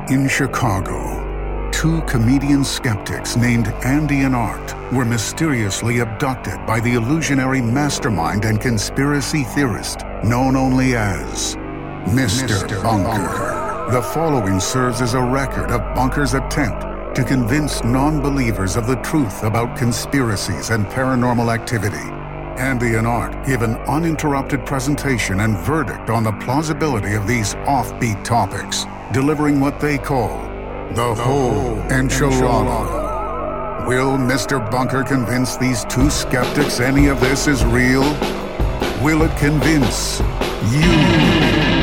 In Chicago, two comedian skeptics named Andy and Art were mysteriously abducted by the illusionary mastermind and conspiracy theorist known only as Mr. Bunker. The following serves as a record of Bunker's attempt to convince non-believers of the truth about conspiracies and paranormal activity. Andy and Art give an uninterrupted presentation and verdict on the plausibility of these offbeat topics, delivering what they call the whole enchilada. Will Mr. Bunker convince these two skeptics any of this is real? Will it convince you?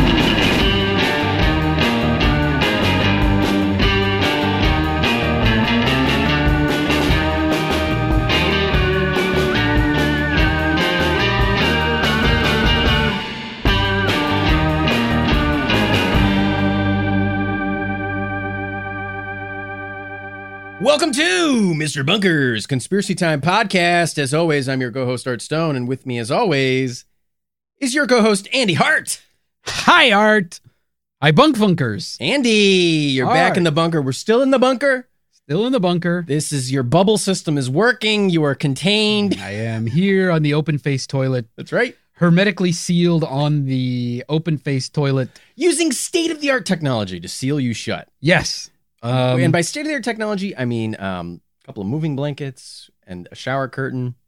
Welcome to Mr. Bunker's Conspiracy Time podcast. As always, I'm your co-host, Art Stone, and with me, as always, is your co-host, Andy Hart. Hi, Art. Hi, Bunk Funkers. Andy, you're back in the bunker. We're still in the bunker. Still in the bunker. This is your bubble system is working. You are contained. I am here on the open-faced toilet. That's right. Hermetically sealed on the open-faced toilet. Using state-of-the-art technology to seal you shut. Yes. And by state-of-the-art technology, I mean a couple of moving blankets and a shower curtain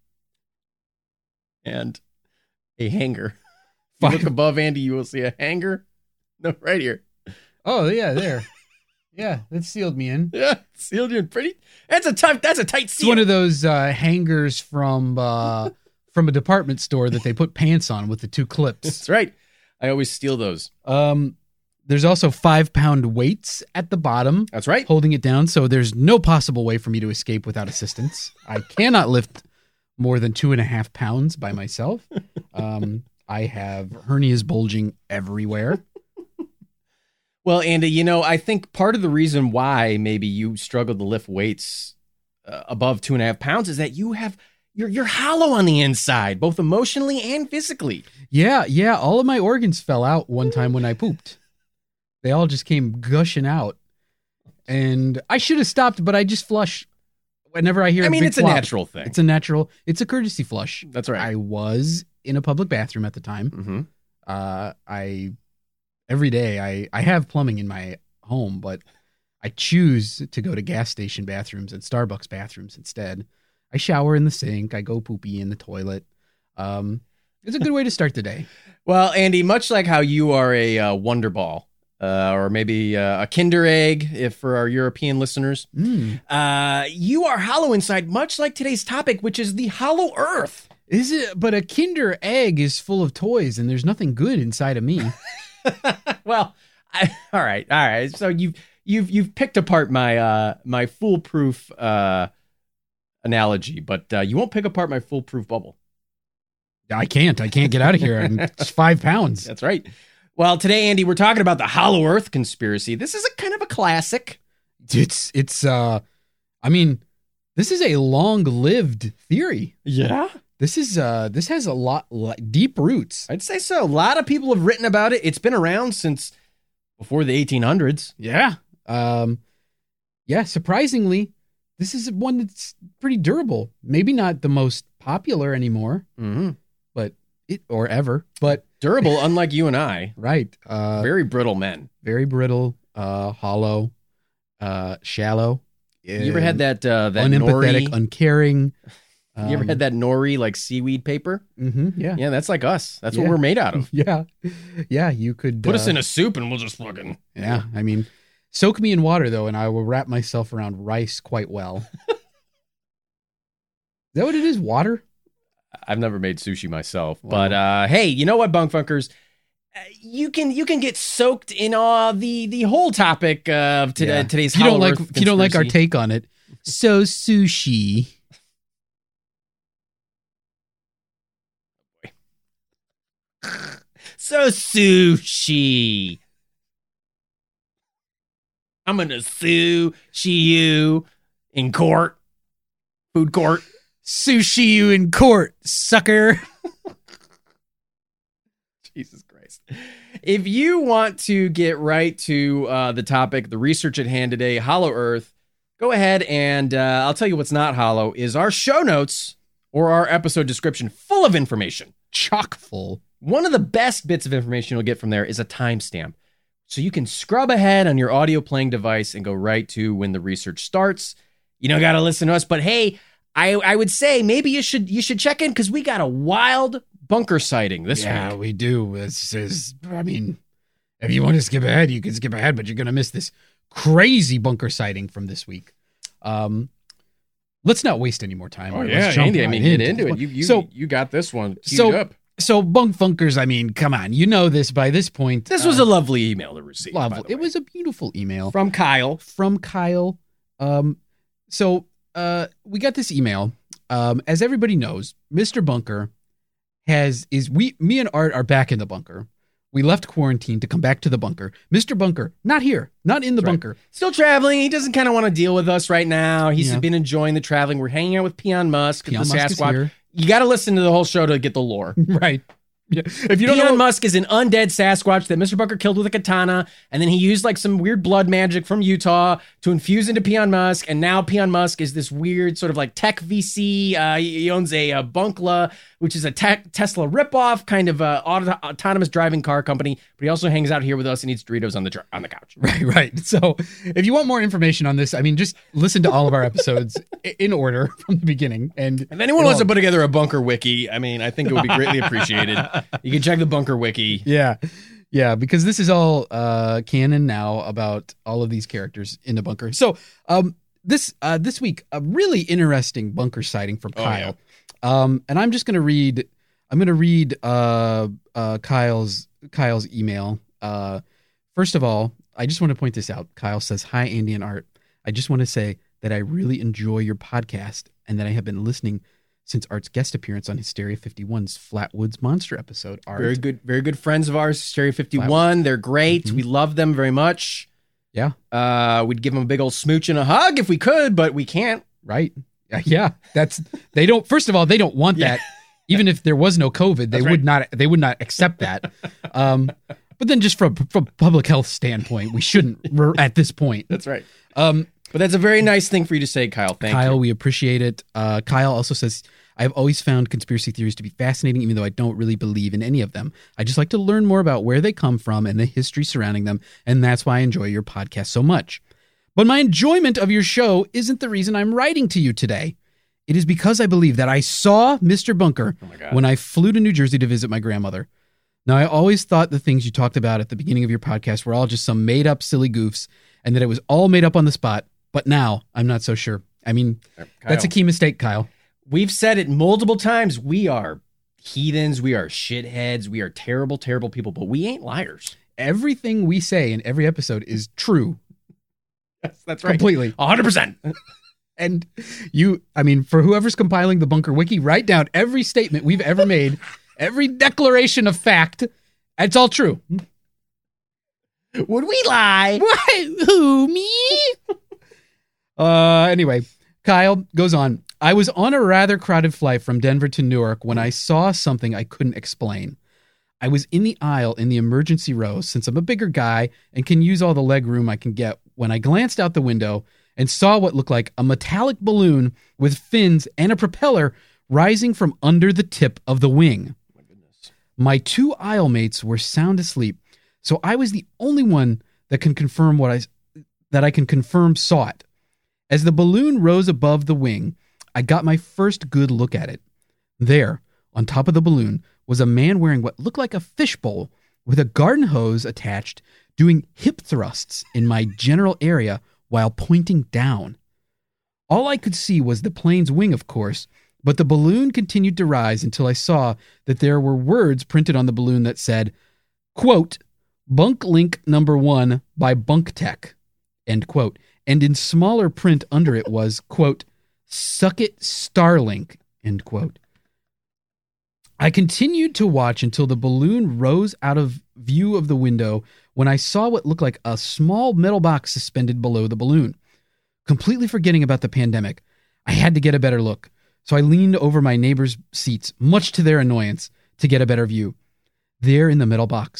and a hanger. If you look above Andy, you will see a hanger. No, right here. Oh, yeah, there. Yeah, that sealed me in. Yeah, sealed you in pretty. That's a tight seal. It's one of those hangers from a department store that they put pants on with the two clips. That's right. I always steal those. There's also 5-pound weights at the bottom. That's right. Holding it down, so there's no possible way for me to escape without assistance. I cannot lift more than 2.5 pounds by myself. I have hernias bulging everywhere. Well, Andy, I think part of the reason why maybe you struggled to lift weights above 2.5 pounds is that you're hollow on the inside, both emotionally and physically. Yeah. All of my organs fell out one time when I pooped. They all just came gushing out. And I should have stopped, but I just flush whenever I hear a big it's flop. A natural thing. It's a courtesy flush. That's right. I was in a public bathroom at the time. Mm-hmm. Every day I have plumbing in my home, but I choose to go to gas station bathrooms and Starbucks bathrooms instead. I shower in the sink. I go poopy in the toilet. It's a good way to start the day. Well, Andy, much like how you are a Wonder Ball, or maybe a Kinder Egg, if for our European listeners, you are hollow inside, much like today's topic, which is the hollow Earth. Is it? But a Kinder Egg is full of toys, and there's nothing good inside of me. Well, all right. So you've picked apart my foolproof analogy, but you won't pick apart my foolproof bubble. I can't get out of here. It's 5 pounds. That's right. Well, today, Andy, we're talking about the Hollow Earth conspiracy. This is a kind of a classic. This is a long-lived theory. Yeah. This has a lot deep roots. I'd say so. A lot of people have written about it. It's been around since before the 1800s. Yeah. Surprisingly, this is one that's pretty durable. Maybe not the most popular anymore, but durable, unlike you and I. Right. Very brittle men. Very brittle, hollow, shallow. You ever had that unempathetic, nori? Uncaring? You ever had that nori, like seaweed paper? Mm-hmm, yeah. Yeah, that's like us. That's what we're made out of. Yeah. Yeah, you could... Put us in a soup and we'll just fucking... Yeah, I mean, soak me in water, though, and I will wrap myself around rice quite well. Is that what it is, water? I've never made sushi myself, but hey, you know what, Bunk Funkers? You can get soaked in the whole topic of today's Hollow Earth conspiracy. If you don't like our take on it, so sushi... So sushi. I'm gonna sue you in court. Food court. Sushi you in court, sucker. Jesus Christ. If you want to get right to the topic, the research at hand today, Hollow Earth, go ahead and I'll tell you what's not hollow is our show notes or our episode description full of information. Chock full. One of the best bits of information you'll get from there is a timestamp. So you can scrub ahead on your audio playing device and go right to when the research starts. You don't got to listen to us, but hey, I would say maybe you should check in because we got a wild bunker sighting this week. Yeah, we do. I mean, if you want to skip ahead, you can skip ahead, but you're going to miss this crazy bunker sighting from this week. Let's not waste any more time. Oh, Let's yeah, jump Andy, right I mean, get into it. You got this one queued up. So bunkers, I mean, come on. You know this by this point. This was a lovely email to receive. Lovely. It was a beautiful email. From Kyle. So we got this email. As everybody knows, Mr. Bunker me and Art are back in the bunker. We left quarantine to come back to the bunker. Mr. Bunker, not here, not in the bunker. Still traveling. He doesn't kind of want to deal with us right now. He's been enjoying the traveling. We're hanging out with Peon Musk, the Sasquatch. You got to listen to the whole show to get the lore. Right. Yeah. If you don't Peon Musk is an undead Sasquatch that Mr. Bunker killed with a katana, and then he used like some weird blood magic from Utah to infuse into Peon Musk, and now Peon Musk is this weird sort of like tech VC. He owns a Bunkla, which is a Tesla ripoff, kind of autonomous driving car company, but he also hangs out here with us and eats Doritos on the couch. Right. So if you want more information on this, I mean, just listen to all of our episodes in order from the beginning. And if anyone wants to put together a bunker wiki, I mean, I think it would be greatly appreciated. You can check the bunker wiki. Yeah, because this is all canon now about all of these characters in the bunker. So this week, a really interesting bunker sighting from Kyle. Yeah. And I'm just going to read. I'm going to read Kyle's email. First of all, I just want to point this out. Kyle says, "Hi, Andy and Art. I just want to say that I really enjoy your podcast and that I have been listening since Art's guest appearance on Hysteria 51's Flatwoods Monster episode." Art, very good friends of ours, Hysteria 51. They're great. Mm-hmm. We love them very much. Yeah. We'd give them a big old smooch and a hug if we could, but we can't. Right. Yeah. They don't, first of all, they don't want that. Even if there was no COVID, they would not accept that. But then just from public health standpoint, we shouldn't at this point. That's right. But that's a very nice thing for you to say, Kyle. Thank you. Kyle, we appreciate it. Kyle also says, "I've always found conspiracy theories to be fascinating, even though I don't really believe in any of them. I just like to learn more about where they come from and the history surrounding them, and that's why I enjoy your podcast so much. But my enjoyment of your show isn't the reason I'm writing to you today. It is because I believe that I saw Mr. Bunker when I flew to New Jersey to visit my grandmother. Now, I always thought the things you talked about at the beginning of your podcast were all just some made-up silly goofs and that it was all made up on the spot. But now, I'm not so sure. I mean, that's a key mistake, Kyle. We've said it multiple times. We are heathens. We are shitheads. We are terrible, terrible people, but we ain't liars. Everything we say in every episode is true. Yes, that's right. Completely. 100%. And for whoever's compiling the Bunker Wiki, write down every statement we've ever made, every declaration of fact. It's all true. Would we lie? What? Who, me? Anyway, Kyle goes on. "I was on a rather crowded flight from Denver to Newark when I saw something I couldn't explain. I was in the aisle in the emergency row since I'm a bigger guy and can use all the leg room I can get when I glanced out the window and saw what looked like a metallic balloon with fins and a propeller rising from under the tip of the wing. My goodness. My two aisle mates were sound asleep, so I was the only one that can confirm I can confirm saw it. As the balloon rose above the wing, I got my first good look at it. There, on top of the balloon, was a man wearing what looked like a fishbowl with a garden hose attached, doing hip thrusts in my general area while pointing down. All I could see was the plane's wing, of course, but the balloon continued to rise until I saw that there were words printed on the balloon that said, quote, Bunk Link number 1 by Bunk Tech, end quote. And in smaller print under it was, quote, Suck it Starlink, end quote. I continued to watch until the balloon rose out of view of the window when I saw what looked like a small metal box suspended below the balloon. Completely forgetting about the pandemic, I had to get a better look, so I leaned over my neighbor's seats, much to their annoyance, to get a better view. There in the metal box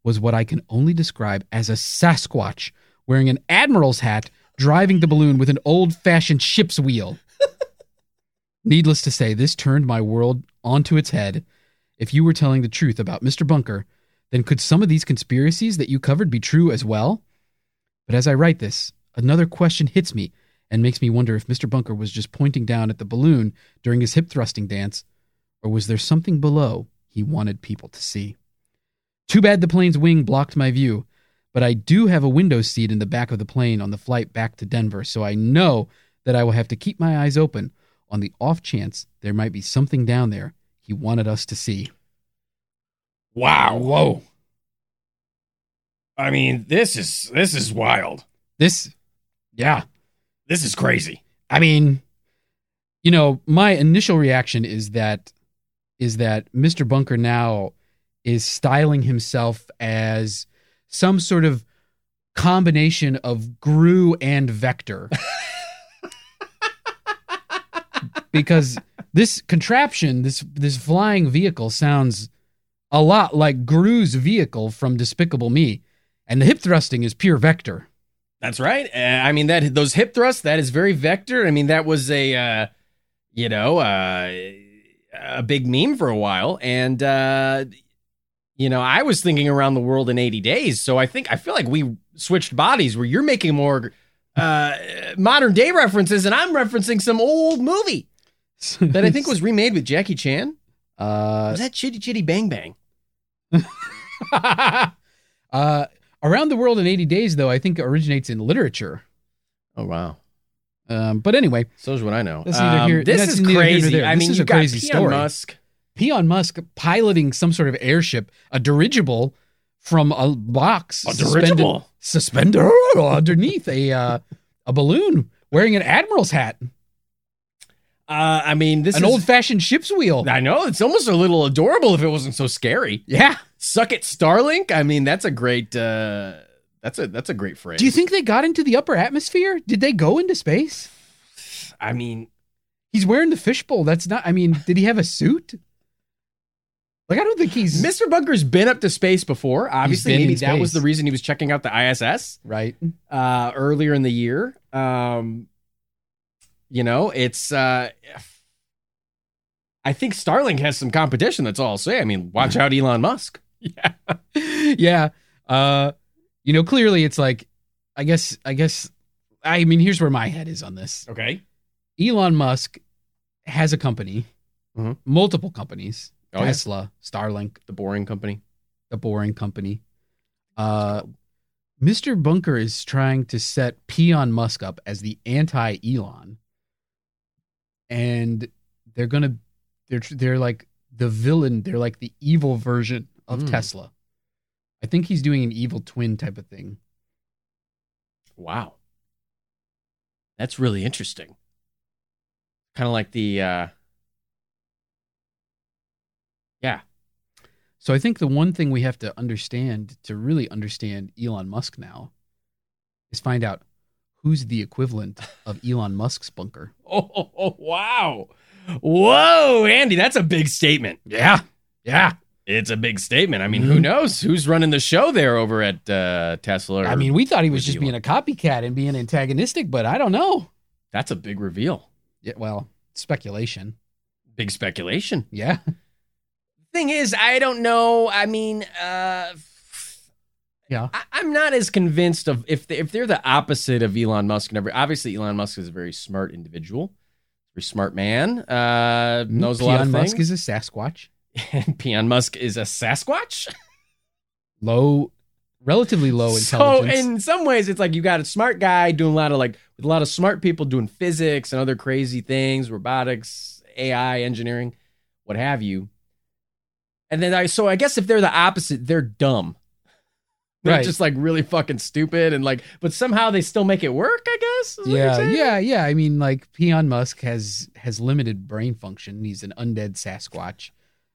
was what I can only describe as a Sasquatch wearing an admiral's hat, driving the balloon with an old-fashioned ship's wheel. Needless to say, this turned my world onto its head. If you were telling the truth about Mr. Bunker, then could some of these conspiracies that you covered be true as well? But as I write this, another question hits me and makes me wonder if Mr. Bunker was just pointing down at the balloon during his hip-thrusting dance, or was there something below he wanted people to see? Too bad the plane's wing blocked my view, but I do have a window seat in the back of the plane on the flight back to Denver, so I know that I will have to keep my eyes open on the off chance there might be something down there he wanted us to see. Wow. Whoa. I mean, this is wild. Yeah. This is crazy. I mean, my initial reaction is that Mr. Bunker now is styling himself as some sort of combination of Gru and Vector. Because this contraption, this flying vehicle sounds a lot like Gru's vehicle from Despicable Me, and the hip thrusting is pure Vector. That's right. I mean, those hip thrusts, that is very Vector. I mean, that was a big meme for a while. And, I was thinking around the world in 80 days. So I feel like we switched bodies where you're making more modern day references and I'm referencing some old movie that I think was remade with Jackie Chan. Was that Chitty Chitty Bang Bang? Around the World in 80 Days, though, I think originates in literature. Oh, wow. But anyway. So is what I know. That's neither here, this that's is neither crazy. Here nor there. I mean, this is you a crazy got story. Musk. Elon Musk piloting some sort of airship, a dirigible from a box. Suspended underneath a balloon, wearing an admiral's hat. I mean, this is an old-fashioned ship's wheel. I know, it's almost a little adorable if it wasn't so scary. Yeah. Suck it, Starlink. I mean, that's a great that's a great phrase. Do you think they got into the upper atmosphere? Did they go into space? I mean, he's wearing the fishbowl. That's not, I mean, did he have a suit? Like, I don't think he's... Mr. Bunker's been up to space before. Obviously, maybe that was the reason he was checking out the ISS. Right. Earlier in the year. It's... I think Starlink has some competition, that's all I'll say. I mean, watch out Elon Musk. Yeah. Yeah. Clearly it's like, I guess, here's where my head is on this. Okay. Elon Musk has a company, multiple companies. Tesla, Starlink, the Boring Company. Mr. Bunker is trying to set Peon Musk up as the anti-Elon, and they're like the villain. They're like the evil version of Tesla. I think he's doing an evil twin type of thing. Wow, that's really interesting. Kind of like the. Yeah. So I think the one thing we have to understand to really understand Elon Musk now is find out who's the equivalent of Elon Musk's bunker. Oh, wow. Whoa, Andy, that's a big statement. Yeah. Yeah. It's a big statement. I mean, who knows who's running the show there over at Tesla? I mean, we thought he was just being a copycat and being antagonistic, but I don't know. That's a big reveal. Yeah, well, speculation. Big speculation. Yeah. Thing is, I don't know. I mean, yeah, I'm not as convinced of if they're the opposite of Elon Musk. And obviously, Elon Musk is a very smart individual, very smart man. Knows a lot of things. Musk is a Sasquatch. Peon Musk is a Sasquatch. Relatively low intelligence. So in some ways, it's like you got a smart guy doing a lot of smart people doing physics and other crazy things, robotics, AI, engineering, what have you. And then I guess if they're the opposite, they're dumb. They're just like really fucking stupid and but somehow they still make it work, I guess. Yeah. I mean, like Elon Musk has limited brain function. He's an undead Sasquatch.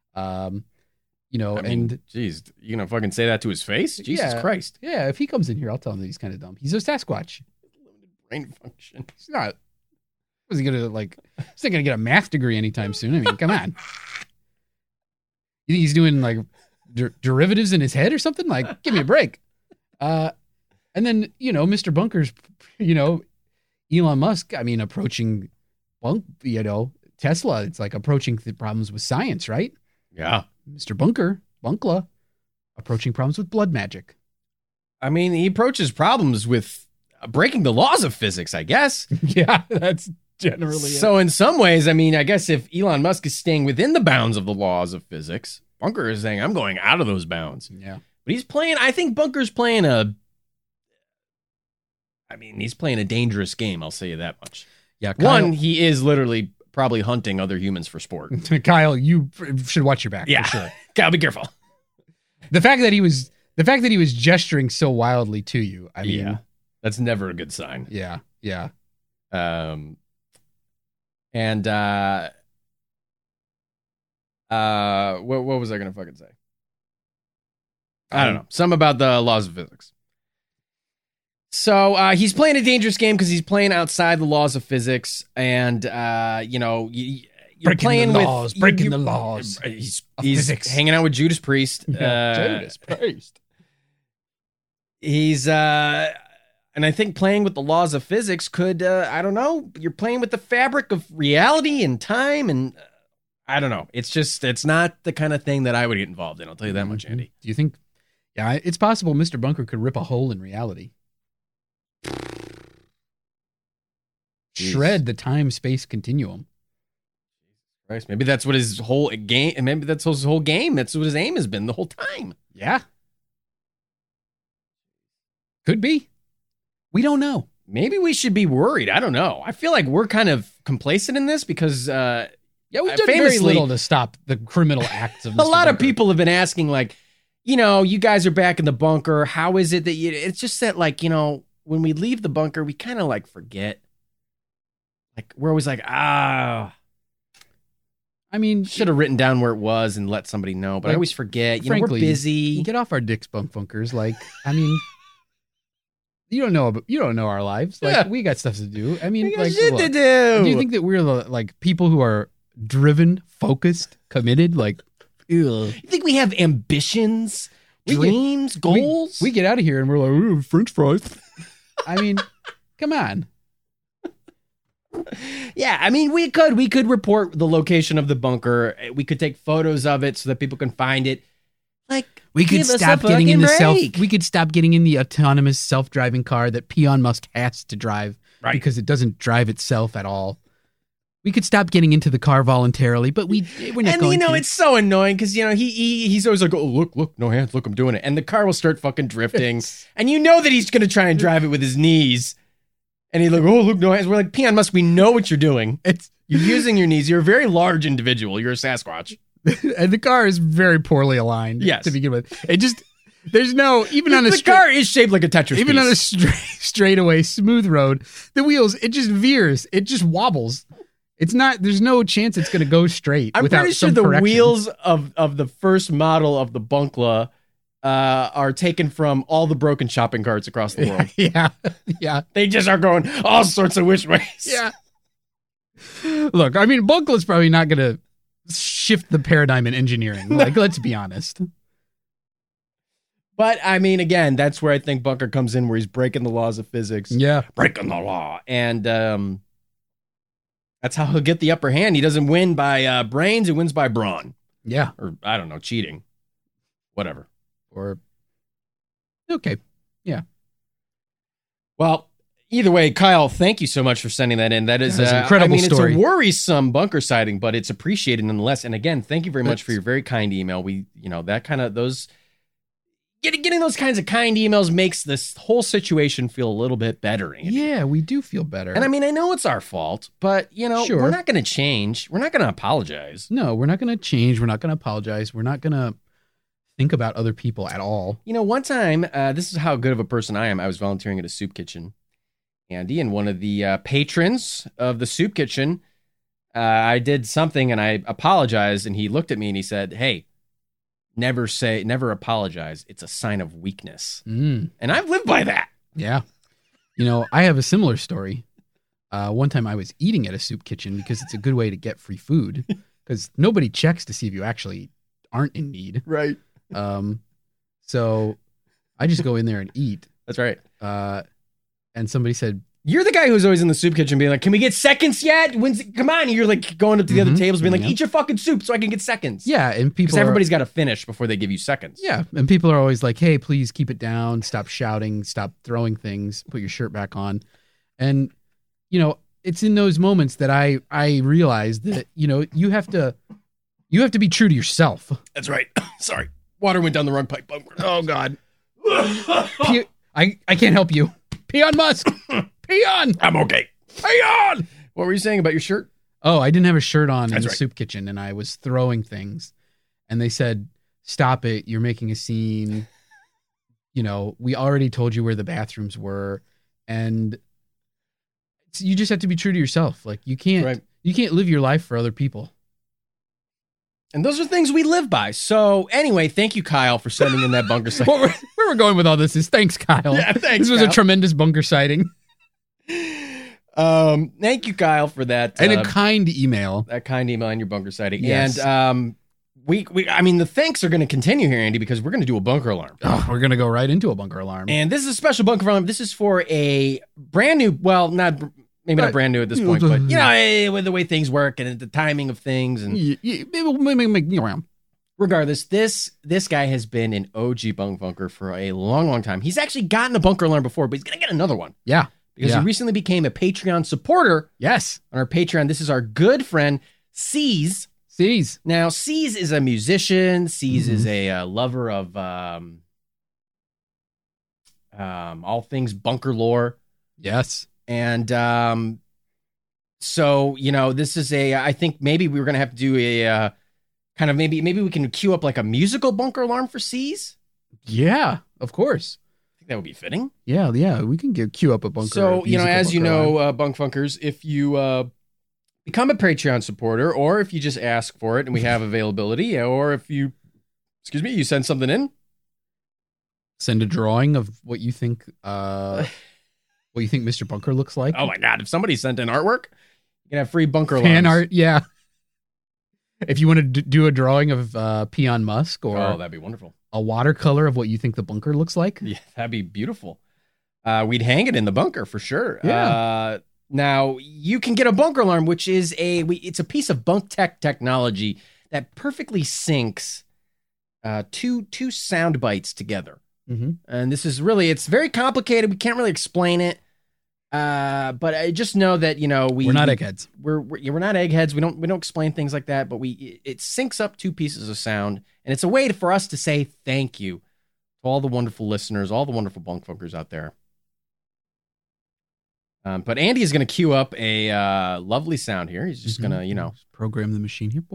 Geez, you gonna fucking say that to his face? Jesus Christ. Yeah, if he comes in here, I'll tell him that he's kind of dumb. He's a Sasquatch. Limited brain function. He's not. Was he gonna he's not gonna get a math degree anytime soon. I mean, come on. You think he's doing derivatives in his head or something? Like, give me a break. And then, Mr. Bunker's, Elon Musk, approaching Tesla. It's like approaching the problems with science, right? Yeah. Mr. Bunkla, approaching problems with blood magic. I mean, he approaches problems with breaking the laws of physics, I guess. Yeah, that's generally so in some ways, I guess if Elon Musk is staying within the bounds of the laws of physics, Bunker is saying, I'm going out of those bounds. Yeah. But I think Bunker's playing he's playing a dangerous game, I'll say you that much. Yeah. Kyle, One, he is literally probably hunting other humans for sport. Kyle, you should watch your back. Yeah. For sure. Kyle, be careful. The fact that he was gesturing so wildly to you, yeah, that's never a good sign. Yeah. Yeah. What was I gonna fucking say? I don't know. Something about the laws of physics. So he's playing a dangerous game because he's playing outside the laws of physics, and you're playing breaking the laws. He's physics. hanging out with Judas Priest. Judas Priest. He's and I think playing with the laws of physics could I don't know. You're playing with the fabric of reality and time, and I don't know. It's not the kind of thing that I would get involved in. I'll tell you that much, Andy. Do you think? Yeah, it's possible Mr. Bunker could rip a hole in reality. Jeez. Shred the time-space continuum. Christ, maybe that's what his whole game. Maybe that's his whole game. That's what his aim has been the whole time. Yeah, could be. We don't know. Maybe we should be worried. I don't know. I feel like we're kind of complacent in this because we've done very little to stop the criminal acts of Mr. A lot Bunker. of people have been asking, like, you guys are back in the bunker. How is it that it's just that, like, when we leave the bunker, we kind of like forget. Like, we're always like, should have written down where it was and let somebody know, but I always forget. Frankly, we're busy. Get off our dicks, bunkers. Like, you don't know our lives. Like, we got stuff to do. We got like, shit to do. Do you think that we're like people who are driven, focused, committed? Like, you think we have ambitions, dreams, goals? We get out of here and we're like, ooh, French fries. Come on. Yeah, we could report the location of the bunker. We could take photos of it so that people can find it. Like, we could stop getting in we could stop getting in the autonomous self-driving car that Elon Musk has to drive because it doesn't drive itself at all. We could stop getting into the car voluntarily, but we're not going to. It's so annoying because, he's always like, oh, look, no hands, look, I'm doing it. And the car will start fucking drifting. And you know that he's going to try and drive it with his knees. And he's like, oh, look, no hands. We're like, Elon Musk, we know what you're doing. You're using your knees. You're a very large individual. You're a Sasquatch. And the car is very poorly aligned to begin with. There's no, even on a the car is shaped like a Tetris even piece. On a straightaway, smooth road, the wheels, it just veers. It just wobbles. It's not, there's no chance it's going to go straight. I'm pretty sure the wheels of the first model of the Bunkla are taken from all the broken shopping carts across the world. Yeah. They just are going all sorts of which ways. Yeah. Look, Bunkla's probably not going to shift the paradigm in engineering. Like, let's be honest. But, again, that's where I think Bunker comes in, where he's breaking the laws of physics. Yeah. Breaking the law. And that's how he'll get the upper hand. He doesn't win by brains. He wins by brawn. Yeah. Or, I don't know, cheating. Whatever. Okay. Yeah. Well, either way, Kyle, thank you so much for sending that in. That is an incredible story. It's a worrisome bunker sighting, but it's appreciated nonetheless. And again, thank you very much for your very kind email. We, that kind of those getting those kinds of kind emails makes this whole situation feel a little bit better. Andy. Yeah, we do feel better. And I know it's our fault, but Sure. We're not going to change. We're not going to apologize. No, we're not going to change. We're not going to apologize. We're not going to think about other people at all. One time, this is how good of a person I am. I was volunteering at a soup kitchen, Andy, and one of the patrons of the soup kitchen, I did something and I apologized, and he looked at me and he said, "Hey, never apologize. It's a sign of weakness." And I've lived by that. Yeah. I have a similar story. One time I was eating at a soup kitchen because it's a good way to get free food because nobody checks to see if you actually aren't in need. Right. So I just go in there and eat. That's right. And somebody said, You're the guy who's always in the soup kitchen being like, can we get seconds yet? Come on. And you're like going up to the other tables being like, eat your fucking soup so I can get seconds. yeah. And people, Because everybody's got to finish before they give you seconds. yeah. And people are always like, hey, please keep it down. Stop shouting. Stop throwing things. Put your shirt back on. And, it's in those moments that I realize that, you have to be true to yourself. That's right. Sorry. Water went down the wrong pipe. Oh, God. I can't help you. Pee on Musk. Pee on. I'm okay. Pee on. What were you saying about your shirt? Oh, I didn't have a shirt on in That's the right. soup kitchen, and I was throwing things. And they said, stop it. You're making a scene. We already told you where the bathrooms were. And you just have to be true to yourself. Like, you can't live your life for other people. And those are things we live by. So anyway, thank you, Kyle, for sending in that bunker sighting. Where we're going with all this is thanks, Kyle. Yeah, thanks, This was Kyle. a tremendous bunker sighting. Thank you, Kyle, for that. And a kind email. That kind email and your bunker sighting. Yes. And the thanks are going to continue here, Andy, because we're going to do a bunker alarm. Oh, we're going to go right into a bunker alarm. And this is a special bunker alarm. This is for a brand new, well, maybe not brand new at this point, but with the way things work and the timing of things. And regardless, this guy has been an OG bunker for a long, long time. He's actually gotten a bunker alarm before, but he's going to get another one. Yeah. Because he recently became a Patreon supporter. Yes. On our Patreon. This is our good friend, C's. Now, C's is a musician. C's is a lover of all things bunker lore. Yes. And so, this is I think maybe we were going to have to do a kind of maybe we can cue up like a musical bunker alarm for C's. Yeah, of course. I think that would be fitting. Yeah, we can cue up a bunker. So, as you know, bunk funkers, if you become a Patreon supporter, or if you just ask for it and we have availability, or if you send something in. Send a drawing of what you think Mr. Bunker looks like. Oh my God. If somebody sent in artwork, you can have free bunker alarms. Fan art, yeah. If you want to do a drawing of Elon Musk or that'd be wonderful. A watercolor of what you think the bunker looks like. Yeah, that'd be beautiful. We'd hang it in the bunker for sure. Yeah. Now you can get a bunker alarm, which is it's a piece of bunk technology that perfectly syncs two sound bites together. Mm-hmm. And this is really, it's very complicated. We can't really explain it. But I just know that, we're not eggheads. We're not eggheads. We don't explain things like that, but it syncs up two pieces of sound. And it's a way for us to say thank you to all the wonderful listeners, all the wonderful bunk funkers out there. But Andy is going to cue up a lovely sound here. He's just going to, program the machine here.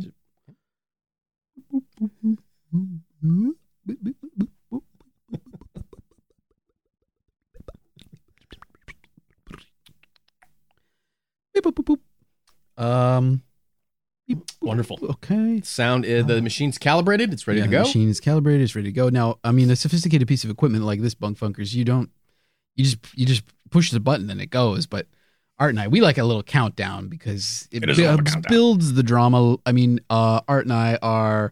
Wonderful. Okay. Sound. The machine's calibrated. It's ready to go. The machine is calibrated. It's ready to go. Now, I mean, a sophisticated piece of equipment like this, bunk funkers, you just push the button and it goes. But Art and I, we like a little countdown because it builds the drama. I mean, Art and I are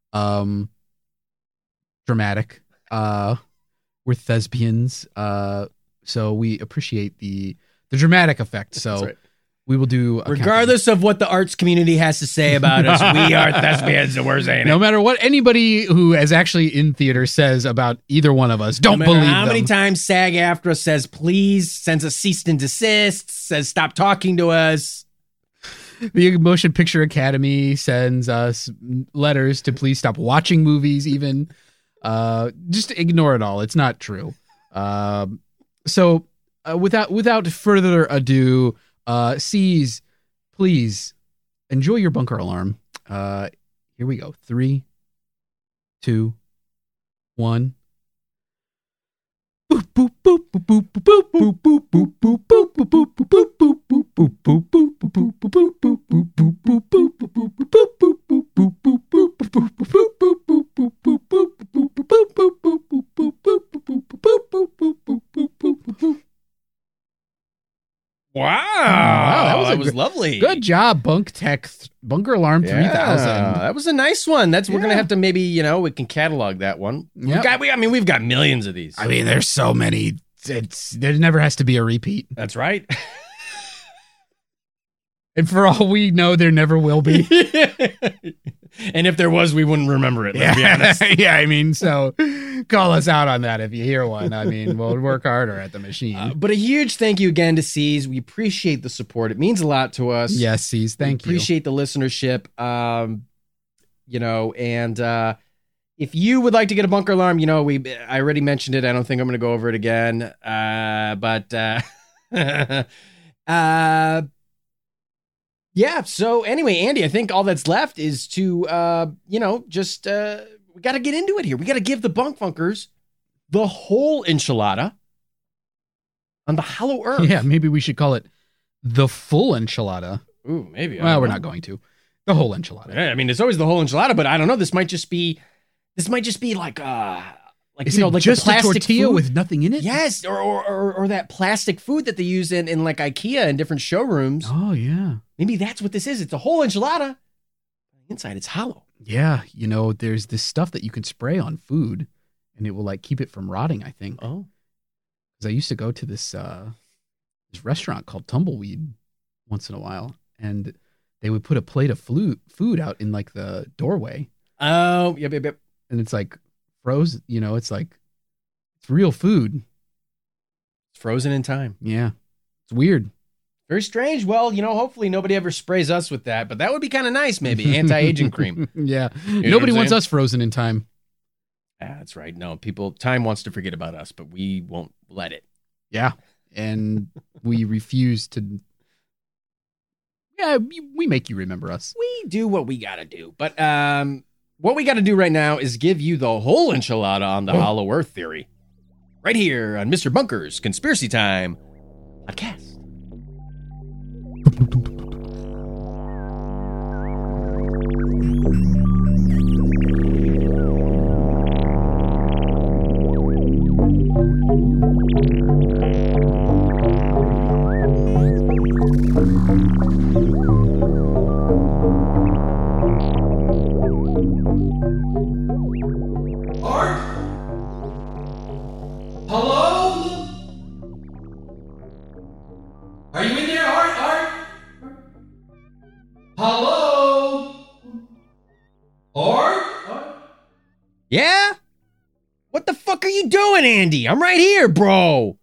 dramatic. We're thespians. So we appreciate the dramatic effect. So. That's right. We will do regardless of what the arts community has to say about us. We are thespians, and we're saying no matter what anybody who is actually in theater says about either one of us, don't believe how them. Many times SAG-AFTRA says please, sends a cease and desist, says stop talking to us. The Motion Picture Academy sends us letters to please stop watching movies. Even just ignore it all. It's not true. So without further ado. C's, please enjoy your bunker alarm. Here we go. 3, 2, 1. Wow, that was a lovely. Good job, Bunker Alarm 3000. That was a nice one. We're gonna have to maybe we can catalog that one. Yep. We've got millions of these. I mean, there's so many. There never has to be a repeat. That's right. And for all we know, there never will be. And if there was, we wouldn't remember it, let's be honest. Yeah, I mean, so call us out on that if you hear one. I mean, we'll work harder at the machine. But a huge thank you again to C's. We appreciate the support. It means a lot to us. Yes, C's, thank you. Appreciate the listenership. If you would like to get a bunker alarm, I already mentioned it. I don't think I'm going to go over it again. Yeah. So anyway, Andy, I think all that's left is to, we got to get into it here. We got to give the bunk funkers the whole enchilada on the hollow earth. Yeah, maybe we should call it the full enchilada. Ooh, maybe. Well, we're not going to. The whole enchilada. Yeah, I mean, it's always the whole enchilada, but I don't know. This might just be like is it like just a tortilla food with nothing in it? Yes, or that plastic food that they use in like IKEA and different showrooms. Oh yeah, maybe that's what this is. It's a whole enchilada. Inside, it's hollow. Yeah, there's this stuff that you can spray on food, and it will like keep it from rotting. I think. Oh, because I used to go to this restaurant called Tumbleweed once in a while, and they would put a plate of food out in like the doorway. Oh, yep. And it's like frozen, it's real food. It's frozen in time. Yeah. It's weird. Very strange. Well, hopefully nobody ever sprays us with that, but that would be kind of nice, maybe. Anti-aging cream. Yeah. Nobody wants us frozen in time. That's right. No, time wants to forget about us, but we won't let it. Yeah. And we refuse to. Yeah, we make you remember us. We do what we got to do. But what we got to do right now is give you the whole enchilada on the hollow earth theory. Right here on Mr. Bunker's Conspiracy Time podcast. Yeah? What the fuck are you doing, Andy? I'm right here, bro.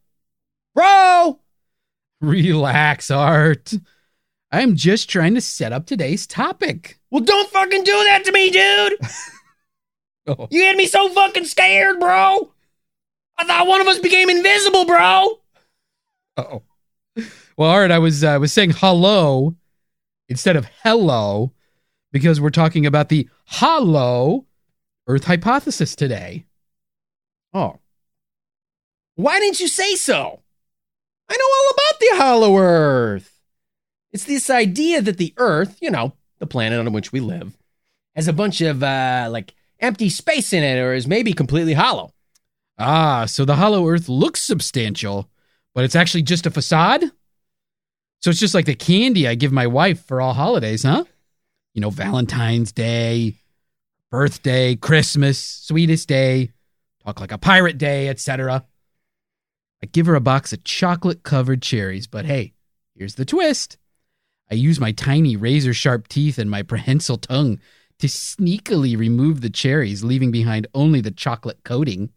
Relax, Art. I'm just trying to set up today's topic. Well, don't fucking do that to me, dude. Oh. You had me so fucking scared, bro. I thought one of us became invisible, bro. Uh-oh. Well, Art, I was saying hello instead of hello because we're talking about the hollow Earth hypothesis today. Oh. Why didn't you say so? I know all about the hollow Earth. It's this idea that the Earth, the planet on which we live, has a bunch of, empty space in it or is maybe completely hollow. Ah, so the hollow Earth looks substantial, but it's actually just a facade? So it's just like the candy I give my wife for all holidays, huh? Valentine's Day, birthday, Christmas, sweetest day, talk like a pirate day, etc. I give her a box of chocolate-covered cherries, but hey, here's the twist. I use my tiny razor-sharp teeth and my prehensile tongue to sneakily remove the cherries, leaving behind only the chocolate coating.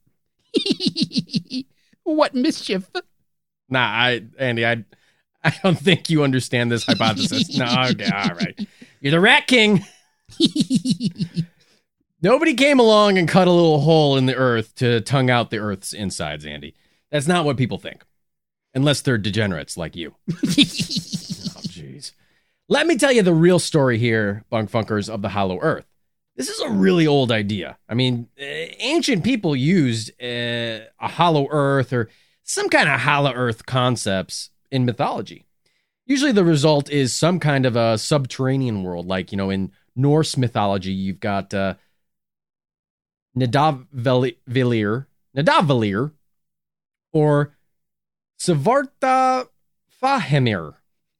What mischief? Nah, Andy, I don't think you understand this hypothesis. No, okay, all right. You're the Rat King. Nobody came along and cut a little hole in the earth to tongue out the earth's insides, Andy. That's not what people think. Unless they're degenerates like you. Oh, jeez. Let me tell you the real story here, bunk funkers, of the hollow earth. This is a really old idea. I mean, ancient people used a hollow earth or some kind of hollow earth concepts in mythology. Usually the result is some kind of a subterranean world. Like, in Norse mythology, you've got Nidavellir, or Svartalfheimur, Fahemir.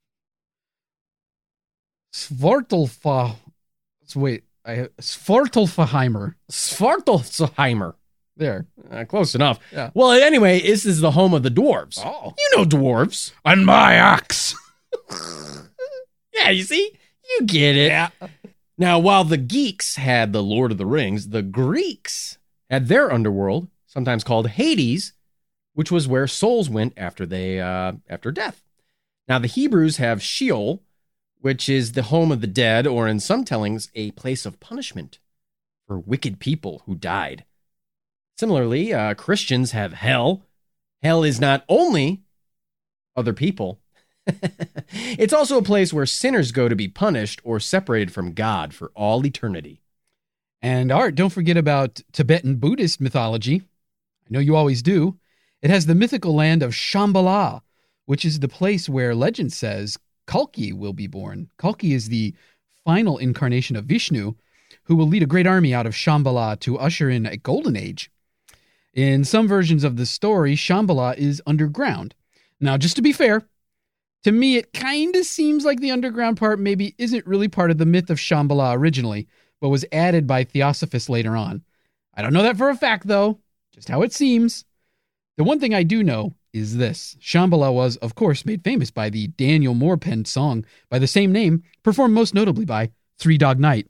Svartalfheimer. Svartalfheimer. There. Close enough. Yeah. Well, anyway, this is the home of the dwarves. Oh. You know dwarves. On my axe. Yeah, you see? You get it. Yeah. Now, while the geeks had the Lord of the Rings, the Greeks had their underworld, sometimes called Hades, which was where souls went after death. Now, the Hebrews have Sheol, which is the home of the dead, or in some tellings, a place of punishment for wicked people who died. Similarly, Christians have hell. Hell is not only other people. It's also a place where sinners go to be punished or separated from God for all eternity. And Art, don't forget about Tibetan Buddhist mythology. I know you always do. It has the mythical land of Shambhala, which is the place where legend says Kalki will be born. Kalki is the final incarnation of Vishnu, who will lead a great army out of Shambhala to usher in a golden age. In some versions of the story, Shambhala is underground. Now, just to be fair, to me, it kind of seems like the underground part maybe isn't really part of the myth of Shambhala originally, but was added by Theosophists later on. I don't know that for a fact, though, just how it seems. The one thing I do know is this. Shambhala was, of course, made famous by the Daniel Moore penned song by the same name, performed most notably by Three Dog Night.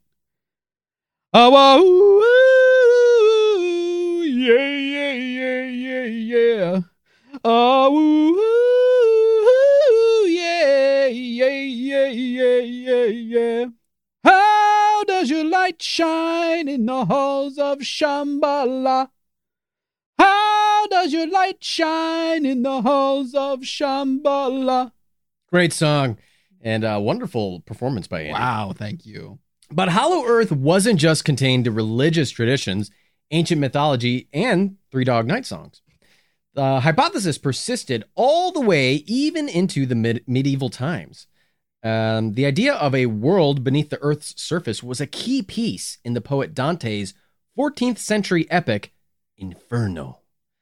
Oh, yeah, yeah, yeah, yeah, yeah. Oh, yeah, yeah, yeah, yeah, yeah, yeah. How does your light shine in the halls of Shambhala? How does your light shine in the halls of Shambhala? Great song and a wonderful performance by Andy. Wow, thank you. But Hollow Earth wasn't just contained to religious traditions, ancient mythology, and Three Dog Night songs. The hypothesis persisted all the way even into the medieval times. The idea of a world beneath the Earth's surface was a key piece in the poet Dante's 14th century epic, Inferno.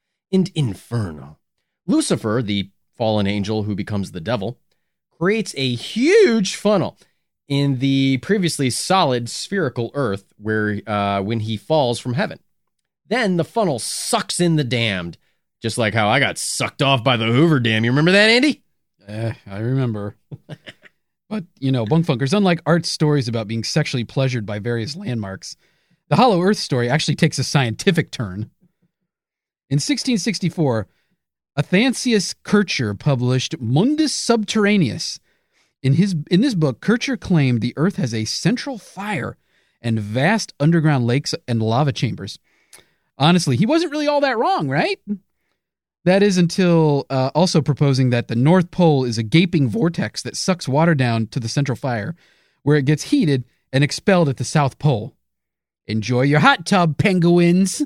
Lucifer, the fallen angel who becomes the devil, creates a huge funnel in the previously solid spherical Earth where when he falls from heaven. Then the funnel sucks in the damned, just like how I got sucked off by the Hoover Dam. You remember that, Andy? I remember. But, Bunk Funkers, unlike Art's stories about being sexually pleasured by various landmarks, the Hollow Earth story actually takes a scientific turn. In 1664, Athanasius Kircher published Mundus Subterraneus. In this book, Kircher claimed the Earth has a central fire and vast underground lakes and lava chambers. Honestly, he wasn't really all that wrong, right? That is until also proposing that the North Pole is a gaping vortex that sucks water down to the central fire, where it gets heated and expelled at the South Pole. Enjoy your hot tub, penguins!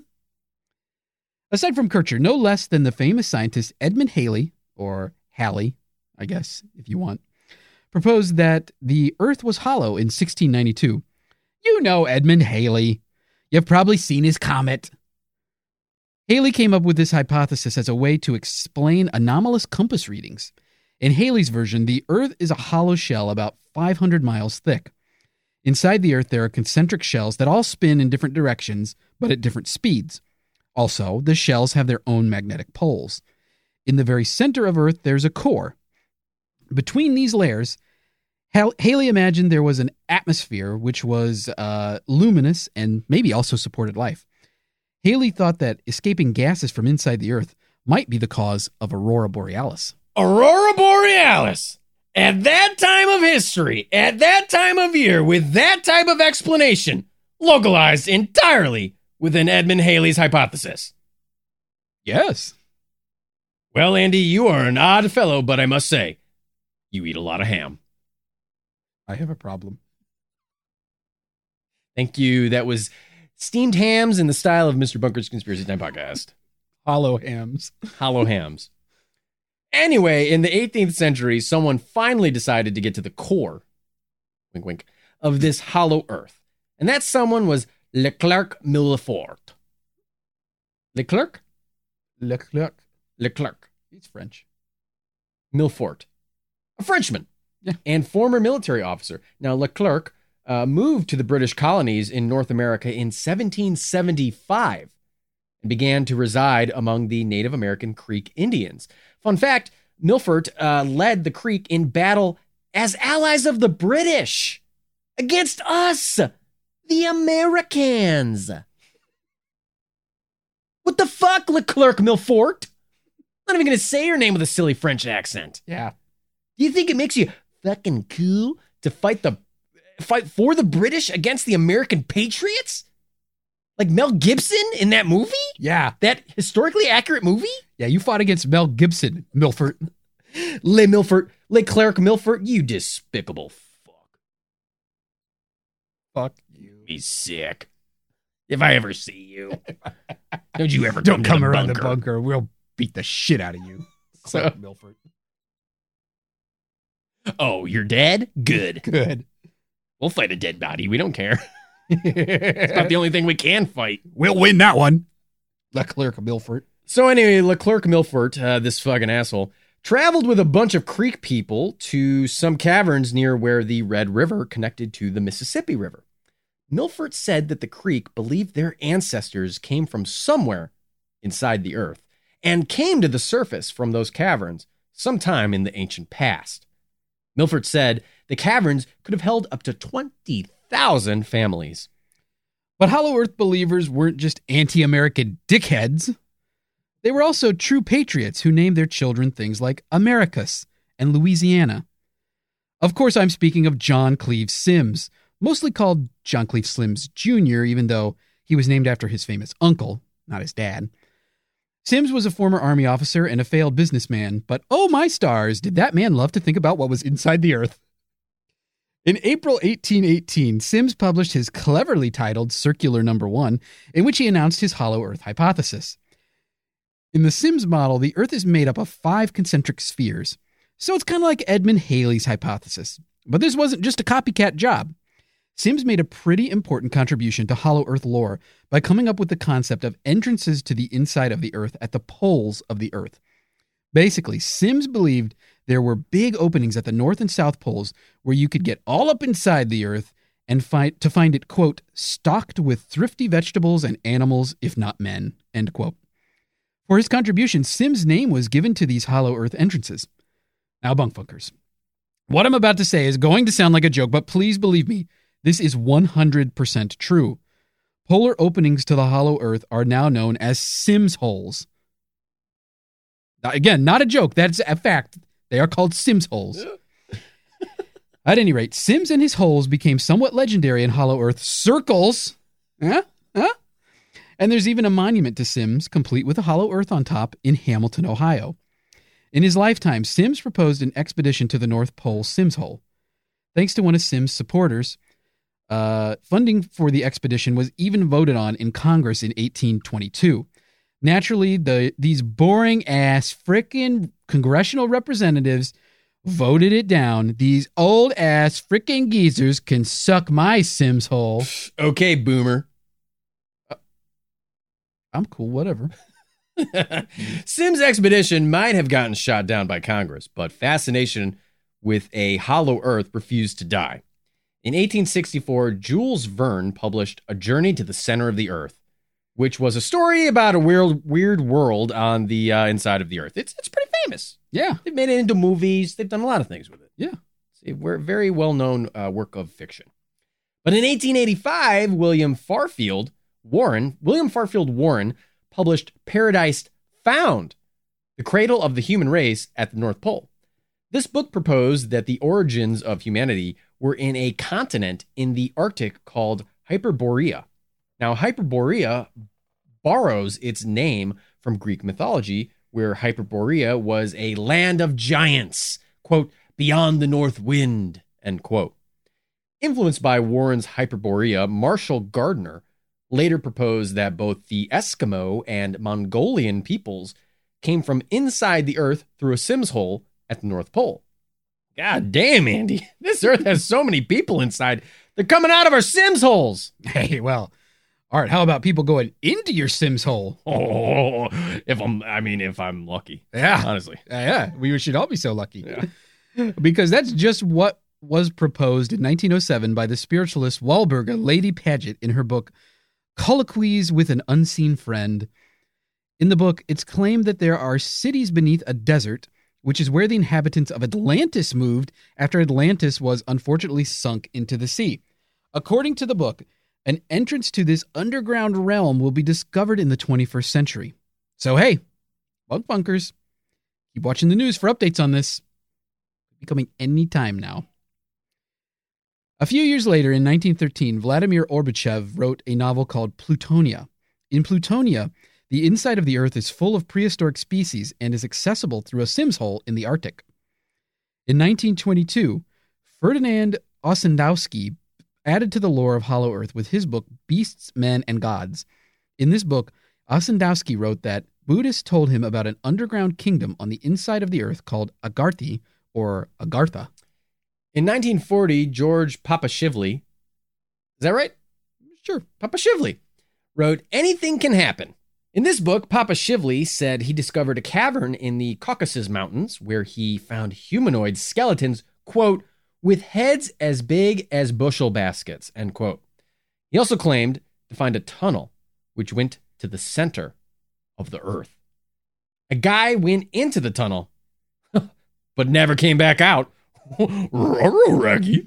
Aside from Kircher, no less than the famous scientist Edmund Halley, or Halley, I guess, if you want, proposed that the Earth was hollow in 1692. You know Edmund Halley. You've probably seen his comet. Halley came up with this hypothesis as a way to explain anomalous compass readings. In Halley's version, the Earth is a hollow shell about 500 miles thick. Inside the Earth, there are concentric shells that all spin in different directions, but at different speeds. Also, the shells have their own magnetic poles. In the very center of Earth, there's a core. Between these layers, Halley imagined there was an atmosphere which was luminous and maybe also supported life. Halley thought that escaping gases from inside the Earth might be the cause of Aurora Borealis. Aurora Borealis! At that time of history, at that time of year, with that type of explanation, localized entirely within Edmund Halley's hypothesis. Yes. Well, Andy, you are an odd fellow, but I must say, you eat a lot of ham. I have a problem. Thank you. That was steamed hams in the style of Mr. Bunker's Conspiracy Time podcast. Hollow hams. Hollow hams. Anyway, in the 18th century, someone finally decided to get to the core, wink, wink, of this hollow Earth. And that someone was Leclerc Millefort. Leclerc? Leclerc. Leclerc. He's French. Millefort. a Frenchman, Yeah. and former military officer. Now, Leclerc moved to the British colonies in North America in 1775 and began to reside among the Native American Creek Indians. Fun fact, Milford led the Creek in battle as allies of the British against us, the Americans. What the fuck, Leclerc Milfort? I'm not even going to say your name with a silly French accent. Yeah. Do you think it makes you fucking cool to fight for the British against the American patriots? Like Mel Gibson in that movie? Yeah. That historically accurate movie? Yeah, you fought against Mel Gibson, Milford. Leclerc Milford, you despicable fuck. Fuck you. Be sick. If I ever see you. Don't you ever Don't come to around bunker. the bunker. We'll beat the shit out of you. So- Milford. Oh, you're dead? Good. Good. We'll fight a dead body. We don't care. It's not the only thing we can fight. We'll win that one. Leclerc Milford. So anyway, Leclerc Milford, this fucking asshole, traveled with a bunch of Creek people to some caverns near where the Red River connected to the Mississippi River. Milford said that the Creek believed their ancestors came from somewhere inside the earth and came to the surface from those caverns sometime in the ancient past. Milford said the caverns could have held up to 20,000 families. But Hollow Earth believers weren't just anti-American dickheads. They were also true patriots who named their children things like Americus and Louisiana. Of course, I'm speaking of John Cleve Sims, mostly called John Cleve Sims Jr., even though he was named after his famous uncle, not his dad. Sims was a former Army officer and a failed businessman, but oh my stars, did that man love to think about what was inside the earth. In April 1818, Sims published his cleverly titled Circular No. 1, in which he announced his hollow earth hypothesis. In the Sims model, the earth is made up of 5 concentric spheres, so it's kind of like Edmund Halley's hypothesis. But this wasn't just a copycat job. Sims made a pretty important contribution to Hollow Earth lore by coming up with the concept of entrances to the inside of the Earth at the poles of the Earth. Basically, Sims believed there were big openings at the North and South poles where you could get all up inside the Earth and find it, quote, stocked with thrifty vegetables and animals, if not men, end quote. For his contribution, Sims' name was given to these Hollow Earth entrances. Now, bunkfunkers, what I'm about to say is going to sound like a joke, but please believe me, this is 100% true. Polar openings to the Hollow Earth are now known as Sims holes. Now, again, not a joke. That's a fact. They are called Sims holes. At any rate, Sims and his holes became somewhat legendary in Hollow Earth circles. Huh? And there's even a monument to Sims, complete with a Hollow Earth on top, in Hamilton, Ohio. In his lifetime, Sims proposed an expedition to the North Pole Sims hole. Thanks to one of Sims' supporters, funding for the expedition was even voted on in Congress in 1822. Naturally, these boring-ass frickin' congressional representatives voted it down. These old-ass frickin' geezers can suck my Sims hole. Okay, boomer. I'm cool, whatever. Sims' expedition might have gotten shot down by Congress, but fascination with a hollow earth refused to die. In 1864, Jules Verne published A Journey to the Center of the Earth, which was a story about a weird world on the inside of the Earth. It's pretty famous. Yeah. They've made it into movies. They've done a lot of things with it. Yeah. It's a very well-known work of fiction. But in 1885, William Farfield Warren published Paradise Found, the cradle of the human race at the North Pole. This book proposed that the origins of humanity were in a continent in the Arctic called Hyperborea. Now, Hyperborea borrows its name from Greek mythology, where Hyperborea was a land of giants, quote, beyond the north wind, end quote. Influenced by Warren's Hyperborea, Marshall Gardner later proposed that both the Eskimo and Mongolian peoples came from inside the Earth through a Sims hole at the North Pole. God damn, Andy. This Earth has so many people inside. They're coming out of our Sims holes. Hey, well, all right, how about people going into your Sims hole? Oh, if I'm lucky. Yeah. Honestly. Yeah, we should all be so lucky. Yeah. Because that's just what was proposed in 1907 by the spiritualist Walburga Lady Paget in her book Colloquies with an Unseen Friend. In the book, it's claimed that there are cities beneath a desert, which is where the inhabitants of Atlantis moved after Atlantis was unfortunately sunk into the sea. According to the book, an entrance to this underground realm will be discovered in the 21st century. So hey, bug bunkers, keep watching the news for updates on this. It'll be coming any time now. A few years later, in 1913, Vladimir Orbachev wrote a novel called Plutonia. In Plutonia, the inside of the Earth is full of prehistoric species and is accessible through a Sims hole in the Arctic. In 1922, Ferdinand Ossendowski added to the lore of Hollow Earth with his book Beasts, Men, and Gods. In this book, Ossendowski wrote that Buddhists told him about an underground kingdom on the inside of the Earth called Agarthi, or Agartha. In 1940, George Papashivli, is that right? Sure. Papashivli wrote Anything Can Happen. In this book, Papashivli said he discovered a cavern in the Caucasus Mountains where he found humanoid skeletons, quote, with heads as big as bushel baskets, end quote. He also claimed to find a tunnel which went to the center of the Earth. A guy went into the tunnel, but never came back out. Raggy.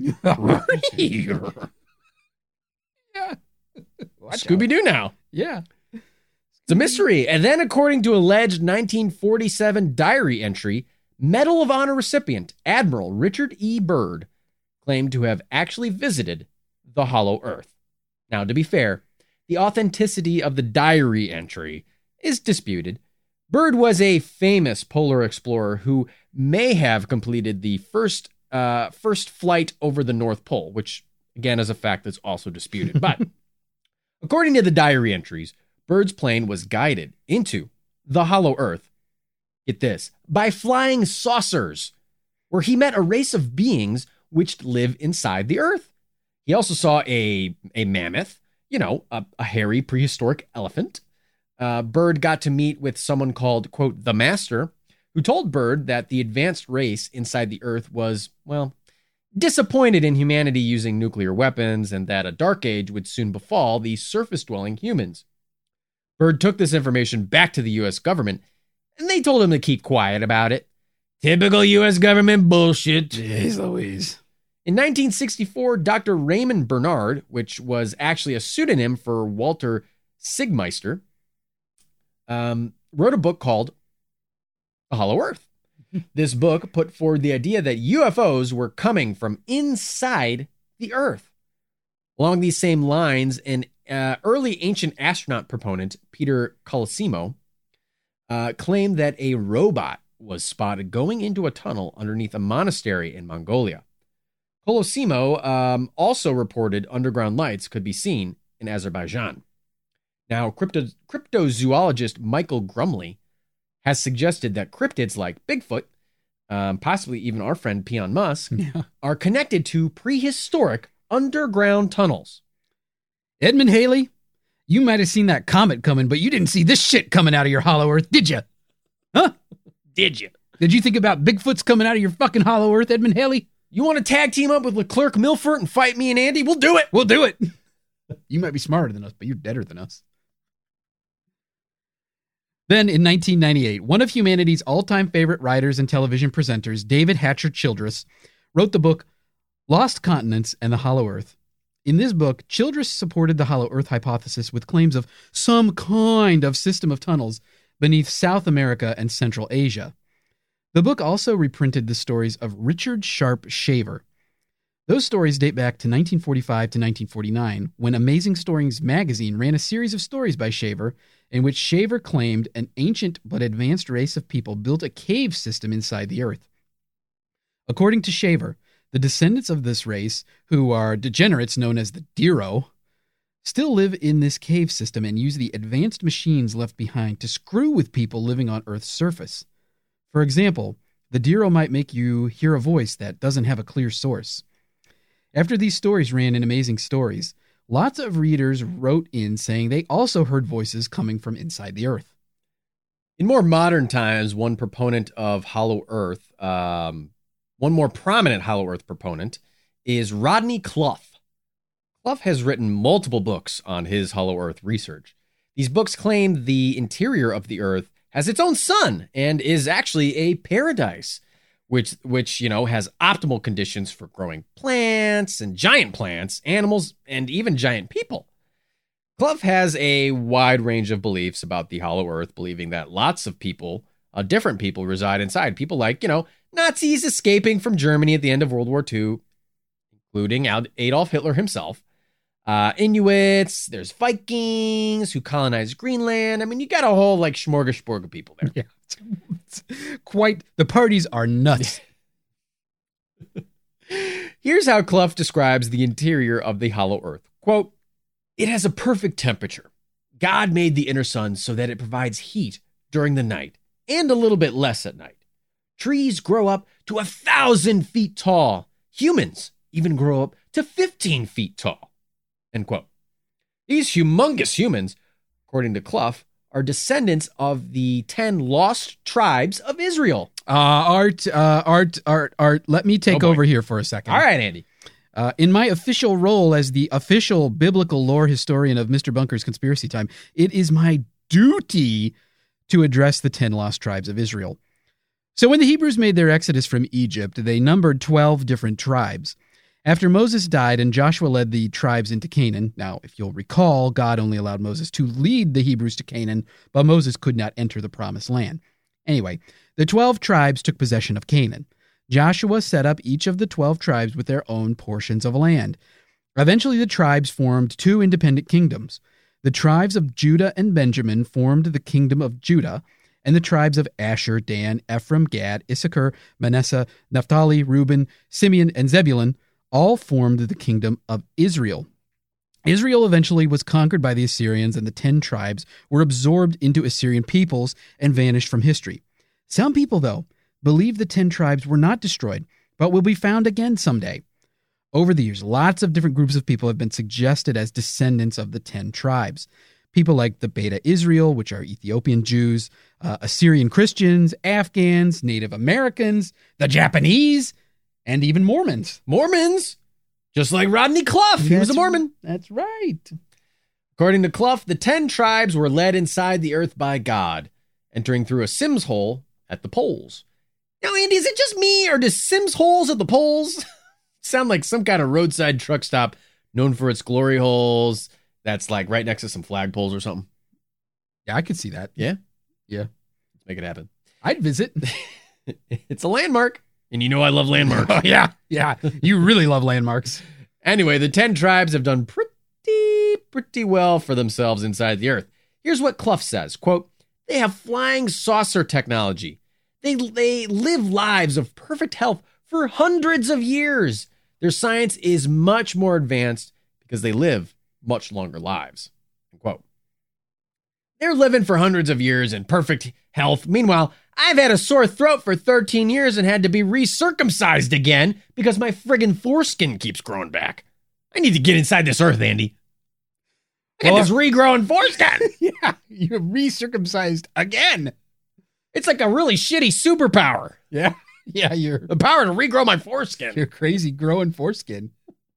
Yeah. Scooby-Doo now. Yeah. It's a mystery. And then, according to alleged 1947 diary entry, Medal of Honor recipient Admiral Richard E. Byrd claimed to have actually visited the Hollow Earth. Now, to be fair, the authenticity of the diary entry is disputed. Byrd was a famous polar explorer who may have completed the first flight over the North Pole, which, again, is a fact that's also disputed. But according to the diary entries, Byrd's plane was guided into the Hollow Earth, get this, by flying saucers, where he met a race of beings which live inside the Earth. He also saw a mammoth, a hairy prehistoric elephant. Byrd got to meet with someone called, quote, the Master, who told Byrd that the advanced race inside the Earth was, well, disappointed in humanity using nuclear weapons and that a dark age would soon befall the surface-dwelling humans. Byrd took this information back to the U.S. government, and they told him to keep quiet about it. Typical U.S. government bullshit. Jeez Louise. In 1964, Dr. Raymond Bernard, which was actually a pseudonym for Walter Sigmeister, wrote a book called The Hollow Earth. This book put forward the idea that UFOs were coming from inside the Earth. Along these same lines, an early ancient astronaut proponent, Peter Colosimo, claimed that a robot was spotted going into a tunnel underneath a monastery in Mongolia. Colosimo also reported underground lights could be seen in Azerbaijan. Now, cryptozoologist Michael Grumley has suggested that cryptids like Bigfoot, possibly even our friend Elon Musk, are connected to prehistoric underground tunnels. Edmund Haley, you might have seen that comet coming, but you didn't see this shit coming out of your Hollow Earth, did you? Huh? Did you? Did you think about Bigfoot's coming out of your fucking Hollow Earth, Edmund Haley? You want to tag team up with Leclerc Milford and fight me and Andy? We'll do it. We'll do it. You might be smarter than us, but you're deader than us. Then, in 1998, one of humanity's all-time favorite writers and television presenters, David Hatcher Childress, wrote the book Lost Continents and the Hollow Earth. In this book, Childress supported the Hollow Earth hypothesis with claims of some kind of system of tunnels beneath South America and Central Asia. The book also reprinted the stories of Richard Sharp Shaver. Those stories date back to 1945 to 1949, when Amazing Stories magazine ran a series of stories by Shaver, in which Shaver claimed an ancient but advanced race of people built a cave system inside the Earth. According to Shaver, the descendants of this race, who are degenerates known as the Diro, still live in this cave system and use the advanced machines left behind to screw with people living on Earth's surface. For example, the Diro might make you hear a voice that doesn't have a clear source. After these stories ran in Amazing Stories, lots of readers wrote in saying they also heard voices coming from inside the Earth. In more modern times, one proponent of Hollow Earth One more prominent Hollow Earth proponent is Rodney Clough. Clough has written multiple books on his Hollow Earth research. These books claim the interior of the Earth has its own sun and is actually a paradise, which has optimal conditions for growing plants, animals, and even giant people. Clough has a wide range of beliefs about the Hollow Earth, believing that lots of people, different people, reside inside. People like, Nazis escaping from Germany at the end of World War II, including Adolf Hitler himself. Inuits, there's Vikings who colonized Greenland. I mean, you got a whole smorgasbord of people there. Yeah, it's quite, the parties are nuts. Here's how Clough describes the interior of the Hollow Earth. Quote, "It has a perfect temperature. God made the inner sun so that it provides heat during the night and a little bit less at night. Trees grow up to 1,000 feet tall. Humans even grow up to 15 feet tall." End quote. These humongous humans, according to Clough, are descendants of the 10 lost tribes of Israel. Art, let me take over here for a second. All right, Andy. In my official role as the official biblical lore historian of Mr. Bunker's Conspiracy Time, it is my duty to address the 10 lost tribes of Israel. So when the Hebrews made their exodus from Egypt, they numbered 12 different tribes. After Moses died and Joshua led the tribes into Canaan, now, if you'll recall, God only allowed Moses to lead the Hebrews to Canaan, but Moses could not enter the promised land. Anyway, the 12 tribes took possession of Canaan. Joshua set up each of the 12 tribes with their own portions of land. Eventually, the tribes formed 2 independent kingdoms. The tribes of Judah and Benjamin formed the kingdom of Judah, and the tribes of Asher, Dan, Ephraim, Gad, Issachar, Manasseh, Naphtali, Reuben, Simeon, and Zebulun all formed the kingdom of Israel. Israel eventually was conquered by the Assyrians, and the 10 tribes were absorbed into Assyrian peoples and vanished from history. Some people, though, believe the 10 tribes were not destroyed, but will be found again someday. Over the years, lots of different groups of people have been suggested as descendants of the 10 tribes. People like the Beta Israel, which are Ethiopian Jews, Assyrian Christians, Afghans, Native Americans, the Japanese, and even Mormons. Mormons? Just like Rodney Clough. He was a Mormon. That's right. According to Clough, the 10 tribes were led inside the earth by God, entering through a Sims hole at the poles. Now, Andy, is it just me, or does Sims holes at the poles sound like some kind of roadside truck stop known for its glory holes that's right next to some flagpoles or something? Yeah, I could see that. Yeah? Yeah. Let's make it happen. I'd visit. It's a landmark. And you know I love landmarks. Oh, yeah. Yeah. You really love landmarks. Anyway, the 10 tribes have done pretty well for themselves inside the earth. Here's what Clough says, quote, "They have flying saucer technology. They live lives of perfect health for hundreds of years. Their science is much more advanced because they live much longer lives." End quote. They're living for hundreds of years in perfect health. Meanwhile, I've had a sore throat for 13 years and had to be recircumcised again because my friggin' foreskin keeps growing back. I need to get inside this earth, Andy. I got this regrowing foreskin. Yeah, you're recircumcised again. It's like a really shitty superpower. Yeah. Yeah, you're the power to regrow my foreskin. You're crazy growing foreskin.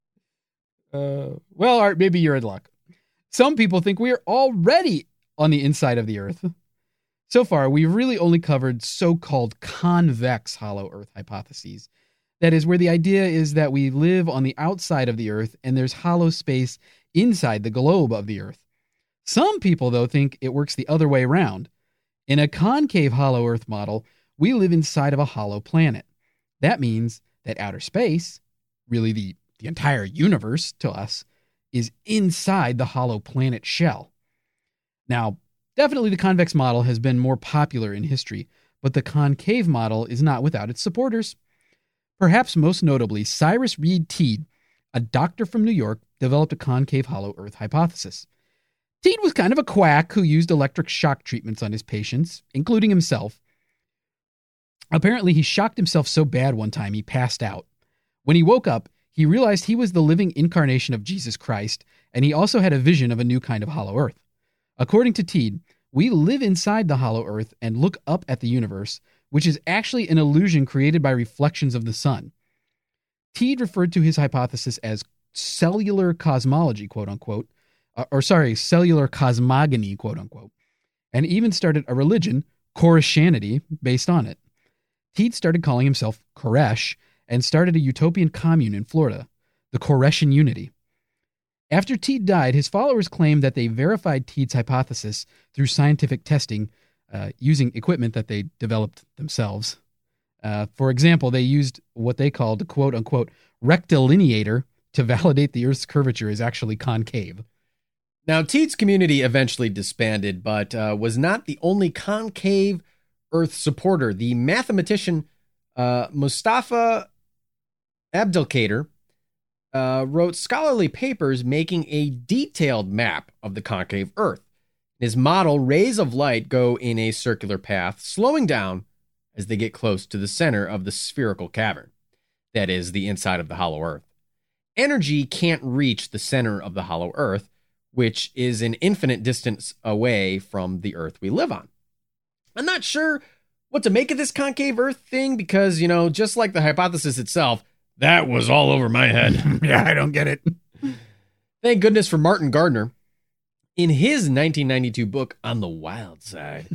Well, Art, maybe you're in luck. Some people think we are already on the inside of the earth. So far, we've really only covered so-called convex hollow earth hypotheses. That is, where the idea is that we live on the outside of the earth and there's hollow space inside the globe of the earth. Some people, though, think it works the other way around. In a concave hollow earth model, we live inside of a hollow planet. That means that outer space, really the entire universe to us, is inside the hollow planet shell. Now, definitely the convex model has been more popular in history, but the concave model is not without its supporters. Perhaps most notably, Cyrus Reed Teed, a doctor from New York, developed a concave hollow earth hypothesis. Teed was kind of a quack who used electric shock treatments on his patients, including himself. Apparently, he shocked himself so bad one time he passed out. When he woke up, he realized he was the living incarnation of Jesus Christ, and he also had a vision of a new kind of hollow earth. According to Teed, we live inside the hollow earth and look up at the universe, which is actually an illusion created by reflections of the sun. Teed referred to his hypothesis as cellular cosmology, quote unquote, cellular cosmogony, quote unquote, and even started a religion, Koreshanity, based on it. Teed started calling himself Koresh and started a utopian commune in Florida, the Koreshan Unity. After Teed died, his followers claimed that they verified Teed's hypothesis through scientific testing using equipment that they developed themselves. For example, they used what they called a quote-unquote rectilineator to validate the Earth's curvature is actually concave. Now, Teed's community eventually disbanded, but was not the only concave Earth supporter. The mathematician Mustafa Abdelkader wrote scholarly papers making a detailed map of the concave Earth. In his model, rays of light go in a circular path, slowing down as they get close to the center of the spherical cavern. That is, the inside of the hollow Earth. Energy can't reach the center of the hollow Earth, which is an infinite distance away from the Earth we live on. I'm not sure what to make of this concave Earth thing because, just like the hypothesis itself, that was all over my head. Yeah, I don't get it. Thank goodness for Martin Gardner. In his 1992 book, On the Wild Side.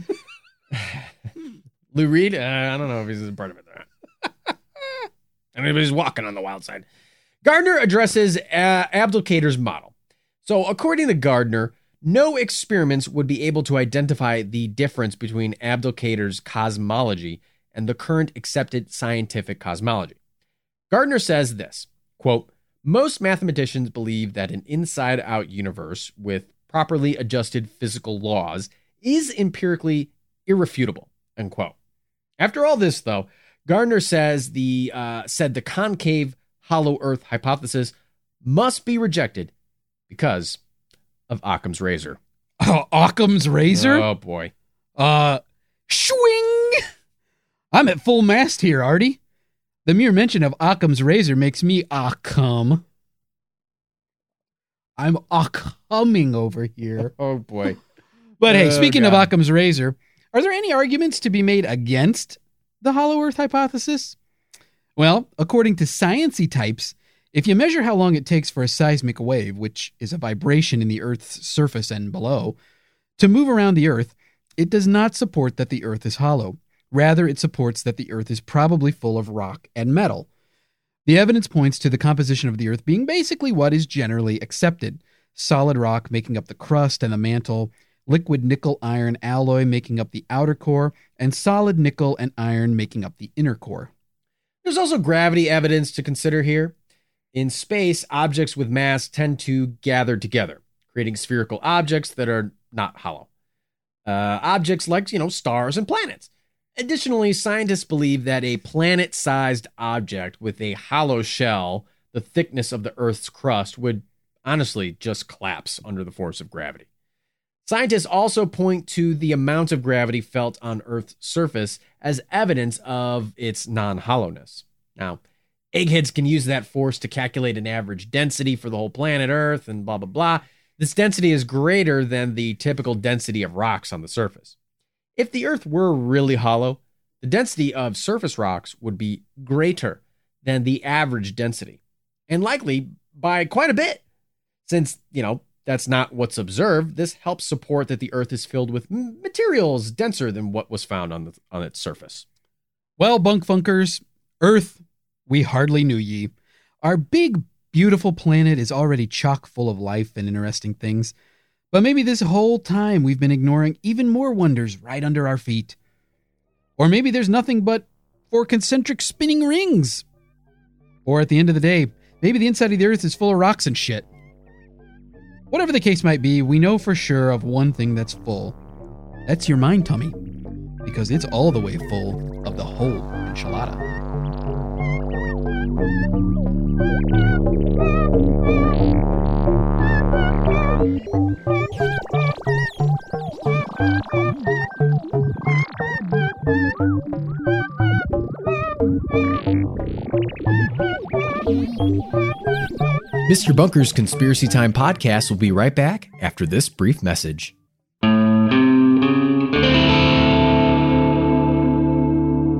Lou Reed? I don't know if he's a part of it or not. Anybody's walking on the wild side. Gardner addresses Abdelkader's model. So according to Gardner, no experiments would be able to identify the difference between Abdelkader's cosmology and the current accepted scientific cosmology. Gardner says this, quote, most mathematicians believe that an inside-out universe with properly adjusted physical laws is empirically irrefutable, unquote. After all this, though, Gardner says said the concave hollow Earth hypothesis must be rejected because of Occam's razor. Oh, Occam's razor? Oh, boy. Swing! I'm at full mast here, Artie. The mere mention of Occam's razor makes me Occam. I'm Occaming over here. Oh, boy. But hey, speaking of Occam's razor, are there any arguments to be made against the hollow Earth hypothesis? Well, according to Science-y types, if you measure how long it takes for a seismic wave, which is a vibration in the Earth's surface and below, to move around the Earth, it does not support that the Earth is hollow. Rather, it supports that the Earth is probably full of rock and metal. The evidence points to the composition of the Earth being basically what is generally accepted. Solid rock making up the crust and the mantle, liquid nickel-iron alloy making up the outer core, and solid nickel and iron making up the inner core. There's also gravity evidence to consider here. In space, objects with mass tend to gather together, creating spherical objects that are not hollow. Objects like, stars and planets. Additionally, scientists believe that a planet-sized object with a hollow shell, the thickness of the Earth's crust, would honestly just collapse under the force of gravity. Scientists also point to the amount of gravity felt on Earth's surface as evidence of its non-hollowness. Now, eggheads can use that force to calculate an average density for the whole planet Earth and blah, blah, blah. This density is greater than the typical density of rocks on the surface. If the Earth were really hollow, the density of surface rocks would be greater than the average density, and likely by quite a bit. Since, that's not what's observed, this helps support that the Earth is filled with materials denser than what was found on its surface. Well, bunk funkers, Earth, we hardly knew ye. Our big, beautiful planet is already chock full of life and interesting things. But maybe this whole time we've been ignoring even more wonders right under our feet. Or maybe there's nothing but 4 concentric spinning rings. Or at the end of the day, maybe the inside of the Earth is full of rocks and shit. Whatever the case might be, we know for sure of one thing that's full. That's your mind tummy. Because it's all the way full of the whole enchilada. Mr. Bunker's Conspiracy Time podcast will be right back after this brief message.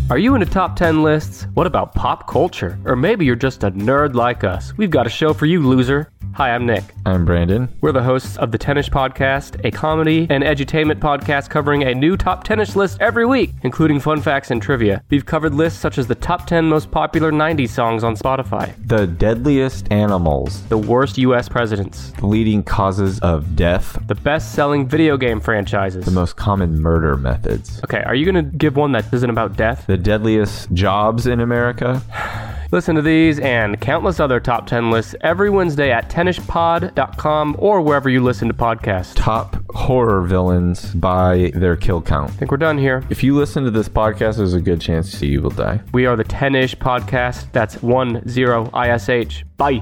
Are you into top 10 lists? What about pop culture? Or maybe you're just a nerd like us. We've got a show for you, loser. Hi, I'm Nick. I'm Brandon. We're the hosts of the Tennish Podcast, a comedy and edutainment podcast covering a new top 10ish list every week, including fun facts and trivia. We've covered lists such as the top 10 most popular 90s songs on Spotify, The deadliest animals, the worst U.S. presidents, the leading causes of death, the best-selling video game franchises, the most common murder methods, Okay, are you going to give one that isn't about death? the deadliest jobs in America. Listen to these and countless other top 10 lists every Wednesday at tennishpod.com or wherever you listen to podcasts. Top horror villains by their kill count. I think we're done here. If you listen to this podcast, there's a good chance you will die. We are the 10ish Podcast. That's 10ish. Bye.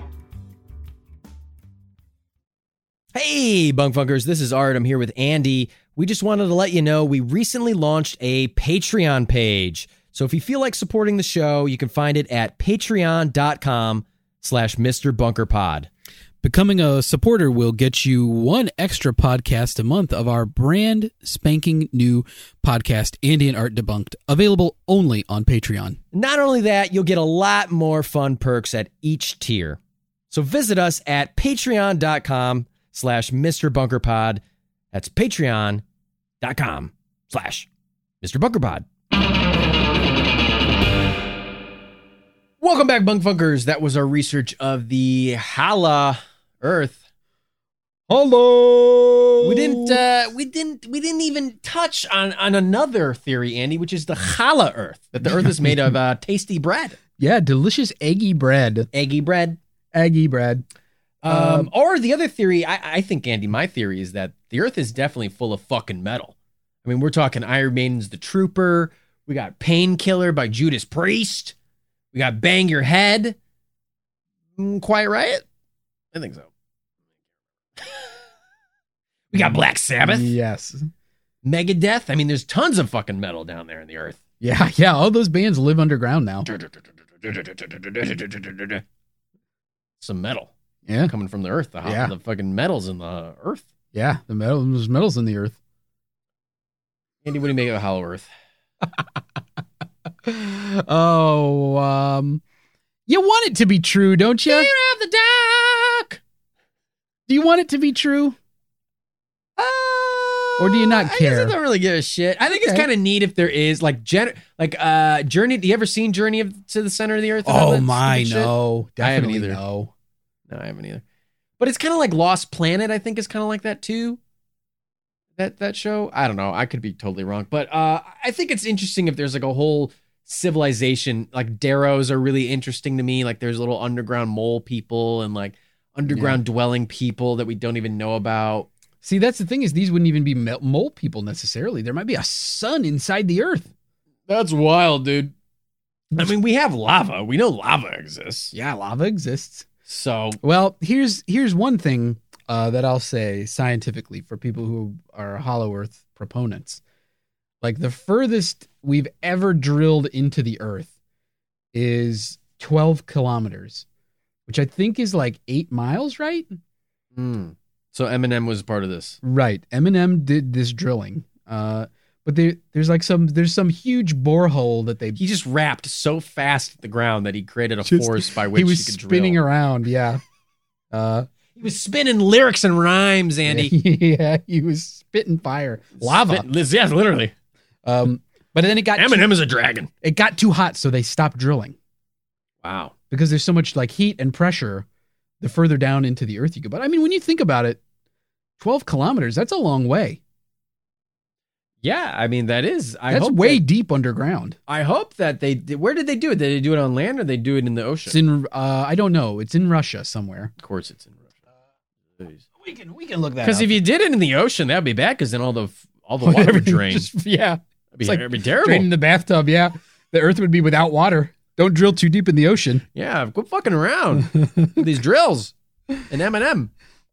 Hey, Bunk Funkers, this is Art. I'm here with Andy. We just wanted to let you know we recently launched a Patreon page. So if you feel like supporting the show, you can find it at patreon.com/MrBunkerPod. Becoming a supporter will get you one extra podcast a month of our brand spanking new podcast, Andy and Art Debunked, available only on Patreon. Not only that, you'll get a lot more fun perks at each tier. So visit us at patreon.com/MrBunkerPod. That's patreon.com/MrBunkerPod. Welcome back, Bunk Funkers. That was our research of the Hala Earth. Hello. We didn't even touch on another theory, Andy, which is the Challah Earth, that the Earth is made of tasty bread. Yeah, delicious eggy bread. Eggy bread. Eggy bread. Or the other theory, I think, Andy, my theory is that the Earth is definitely full of fucking metal. I mean, we're talking Iron Maiden's The Trooper. We got Painkiller by Judas Priest. We got Bang Your Head. Quiet Riot? I think so. We got Black Sabbath. Yes. Megadeth. I mean, there's tons of fucking metal down there in the Earth. Yeah. All those bands live underground now. Some metal. Yeah. Coming from the Earth. The fucking metals in the Earth. Yeah, there's metals in the Earth. Andy, what do you make of Hollow Earth? You want it to be true, don't you? Fear of the dark. Do you want it to be true? Or do you not care? I don't really give a shit. I think it's kind of neat if there is Journey. Do you ever seen Journey to the Center of the Earth? Oh my, no, definitely I haven't either. No, I haven't either. But it's kind of like Lost Planet. I think is kind of like that too. That show. I don't know. I could be totally wrong, but I think it's interesting if there's like a whole civilization. Like Darrows are really interesting to me. Like there's little underground mole people and like underground dwelling people that we don't even know about. See, that's the thing is these wouldn't even be mole people necessarily. There might be a sun inside the Earth. That's wild, dude. I mean, we have lava. We know lava exists. Yeah, lava exists. So, well, here's one thing that I'll say scientifically for people who are Hollow Earth proponents. Like the furthest we've ever drilled into the Earth is 12 kilometers, which I think is like 8 miles, right? So Eminem was part of this. Right. Eminem did this drilling. But there's some huge borehole that he just rapped so fast at the ground that he created a force by which he was could drill. spinning around. Yeah. He was spinning lyrics and rhymes, Andy. Yeah, he was spitting fire. Lava. Yes, literally. But then Eminem is a dragon. It got too hot, so they stopped drilling. Wow. Because there's so much like heat and pressure the further down into the Earth you go. But I mean, when you think about it, 12 kilometers, that's a long way. Yeah, I mean, that's way deep underground. I hope that where did they do it? Did they do it on land or did they do it in the ocean? It's in, I don't know. It's in Russia somewhere. Of course it's in Russia. We can look that up. Because if you did it in the ocean, that'd be bad because then all the water would drain. It'd be terrible. Draining the bathtub, yeah. The Earth would be without water. Don't drill too deep in the ocean. Yeah, quit fucking around with these drills and Eminem.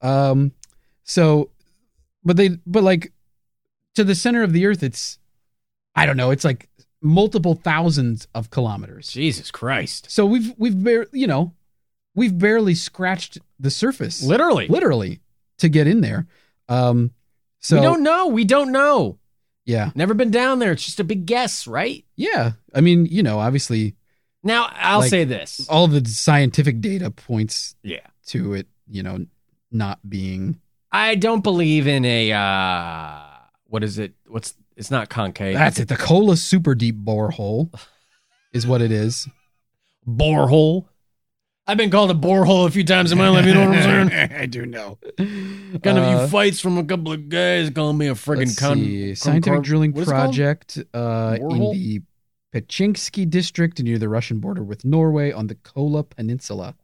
But like to the center of the Earth, it's, I don't know, it's like multiple thousands of kilometers. Jesus Christ. So we've barely scratched the surface. Literally to get in there. So we don't know. Yeah. Never been down there. It's just a big guess, right? Yeah. I mean, obviously Now, I'll Like, say this. all the scientific data points Yeah. to it, not being. I don't believe in what is it? It's not concave. That's it. The Kola Super Deep Borehole is what it is. Borehole. I've been called a borehole a few times in my life. You know what I'm saying? I do know. Kind of few fights from a couple of guys calling me a friggin' scientific drilling what is it called? project in Borehole? the Pechinsky district near the Russian border with Norway on the Kola Peninsula.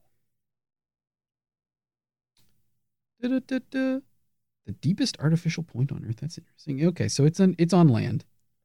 The deepest artificial point on Earth. That's interesting. Okay, so it's on land.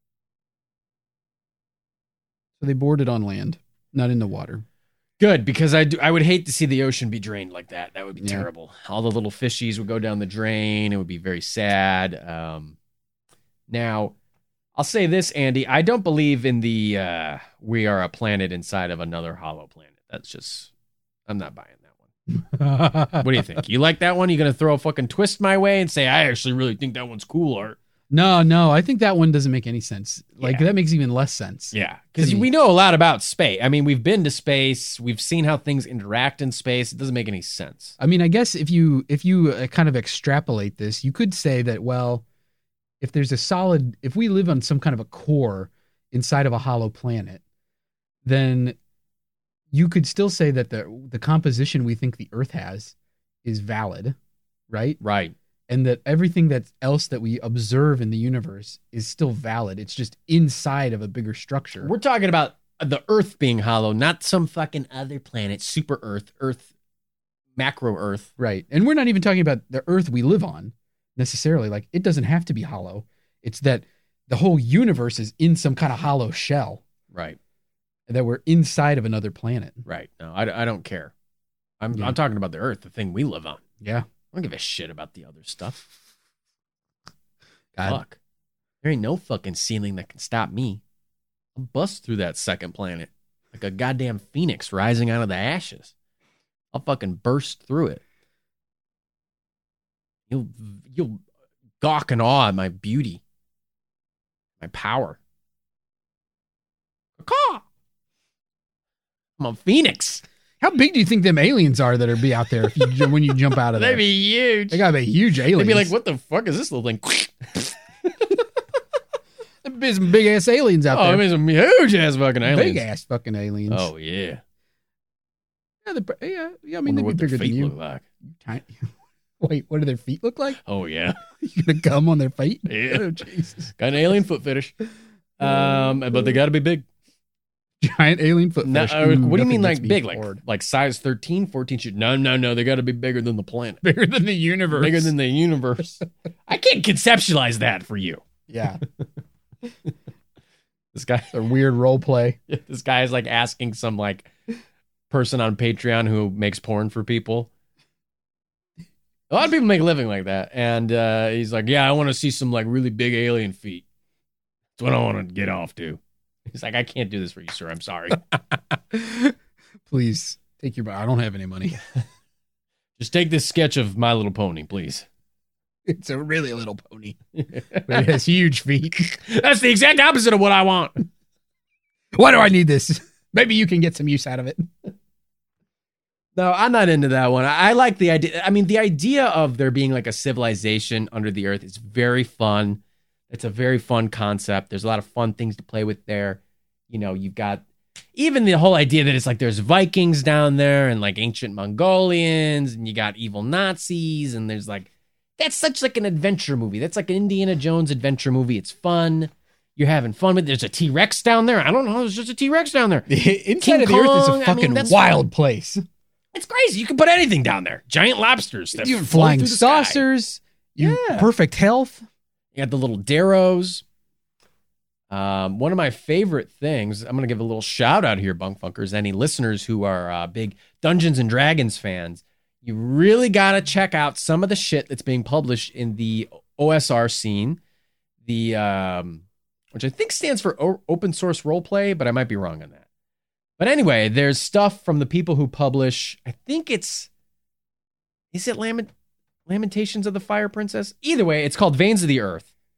So they bored it on land, not in the water. Good, because I would hate to see the ocean be drained like that. That would be Yeah. terrible. All the little fishies would go down the drain. It would be very sad. Now, I'll say this, Andy. I don't believe in the we are a planet inside of another hollow planet. That's just, I'm not buying that one. What do you think? You like that one? You going to throw a fucking twist my way and say, I actually really think that one's cool, Art? No, I think that one doesn't make any sense. Like, Yeah. that makes even less sense. Yeah, because To me. we know a lot about space. I mean, we've been to space. We've seen how things interact in space. It doesn't make any sense. I mean, I guess if you kind of extrapolate this, you could say that, well, if we live on some kind of a core inside of a hollow planet, then you could still say that the composition we think the Earth has is valid, right? Right. And that everything else that we observe in the universe is still valid. It's just inside of a bigger structure. We're talking about the Earth being hollow, not some fucking other planet, super Earth, macro Earth. Right. And we're not even talking about the Earth we live on necessarily. Like, it doesn't have to be hollow. It's that the whole universe is in some kind of hollow shell, Right. that we're inside of another planet. Right. No, I don't care. I'm Yeah. I'm talking about the Earth, the thing we live on. Yeah. I don't give a shit about the other stuff. God. Fuck. There ain't no fucking ceiling that can stop me. I'll bust through that second planet like a goddamn phoenix rising out of the ashes. I'll fucking burst through it. You'll gawk in awe at my beauty, my power. Caw. I'm a phoenix. How big do you think them aliens are that are be out there if you, when you jump out of there? They'd be huge. They gotta be huge aliens. They'd be like, what the fuck is this little thing? There'd be some big ass aliens out Oh, I there. mean, some huge ass fucking aliens. Big ass fucking aliens. Oh, yeah. Yeah. I mean, they'd be what their bigger than feet you. look like. Tiny- Wait, what do their feet look like? Oh, yeah. You gonna gum on their feet? Yeah. Oh, Jesus. Got an alien foot fetish. But they got to be big. Giant alien foot No, fetish. what do you Nothing mean, gets like me big? bored. Like size 13, 14? No. They got to be bigger than the planet. Bigger than the universe. Bigger than the universe. I can't conceptualize that for you. Yeah. This guy, A weird role play. this guy is like asking some like person on Patreon who makes porn for people. A lot of people make a living like that, and he's like, "Yeah, I want to see some like really big alien feet. That's what I want to get off to." He's like, "I can't do this for you, sir. I'm sorry. Please take your. I don't have any money. Just take this sketch of My Little Pony, please." It's a really little pony. But it has huge feet. That's the exact opposite of what I want. Why do I need this? Maybe you can get some use out of it. No, I'm not into that one. I like the idea. I mean, the idea of there being like a civilization under the earth is very fun. It's a very fun concept. There's a lot of fun things to play with there. You know, you've got even the whole idea that it's like there's Vikings down there and like ancient Mongolians and you got evil Nazis and there's like, that's such like an adventure movie. That's like an Indiana Jones adventure movie. It's fun. You're having fun with it. There's a T-Rex down there. I don't know. There's just a T-Rex down there. Inside King of the earth is Kong, a I mean, fucking that's wild fun. place. It's crazy. You can put anything down there. Giant lobsters. That You float flying through the sky. saucers. You Yeah. perfect health. You got the little Darrows. One of my favorite things, I'm going to give a little shout out here, Bunk Funkers. Any listeners who are big Dungeons and Dragons fans, you really got to check out some of the shit that's being published in the OSR scene, the which I think stands for Open Source Roleplay, but I might be wrong on that. But anyway, there's stuff from the people who publish, I think is it Lamentations of the Fire Princess? Either way, it's called Veins of the Earth.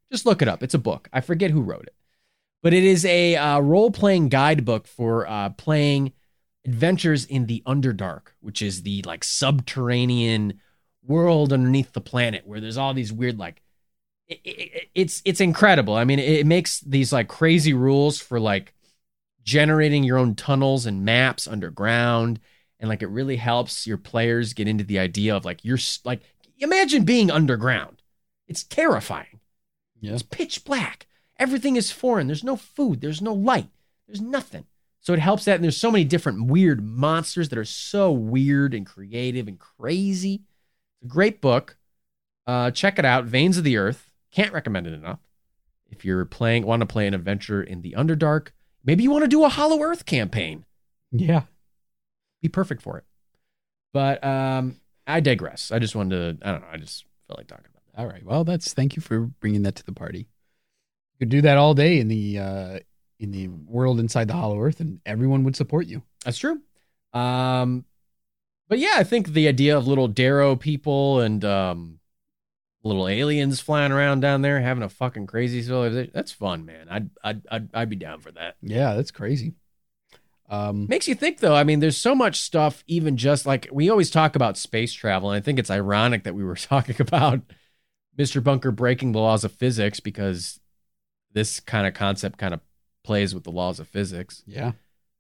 Just look it up. It's a book. I forget who wrote it. But it is a role-playing guidebook for playing adventures in the Underdark, which is the like subterranean world underneath the planet where there's all these weird like it's incredible. I mean, it makes these like crazy rules for like generating your own tunnels and maps underground, and like it really helps your players get into the idea of like you're like imagine being underground. It's terrifying. Yeah. It's pitch black. Everything is foreign. There's no food. There's no light. There's nothing. So it helps that. And there's so many different weird monsters that are so weird and creative and crazy. It's a great book. Check it out. Veins of the Earth. Can't recommend it enough. If you're want to play an adventure in the Underdark, maybe you want to do a Hollow Earth campaign. Yeah. Be perfect for it. But I digress. I just wanted to, I don't know. I just felt like talking about that. All right. Well, thank you for bringing that to the party. You could do that all day in the world inside the Hollow Earth, and everyone would support you. That's true. But yeah, I think the idea of little Darrow people and little aliens flying around down there having a fucking crazy civilization, that's fun, man. I'd be down for that. Yeah, that's crazy. Makes you think though. I mean, there's so much stuff, even just like we always talk about space travel, and I think it's ironic that we were talking about Mr. Bunker breaking the laws of physics because this kind of concept kind of plays with the laws of physics. Yeah.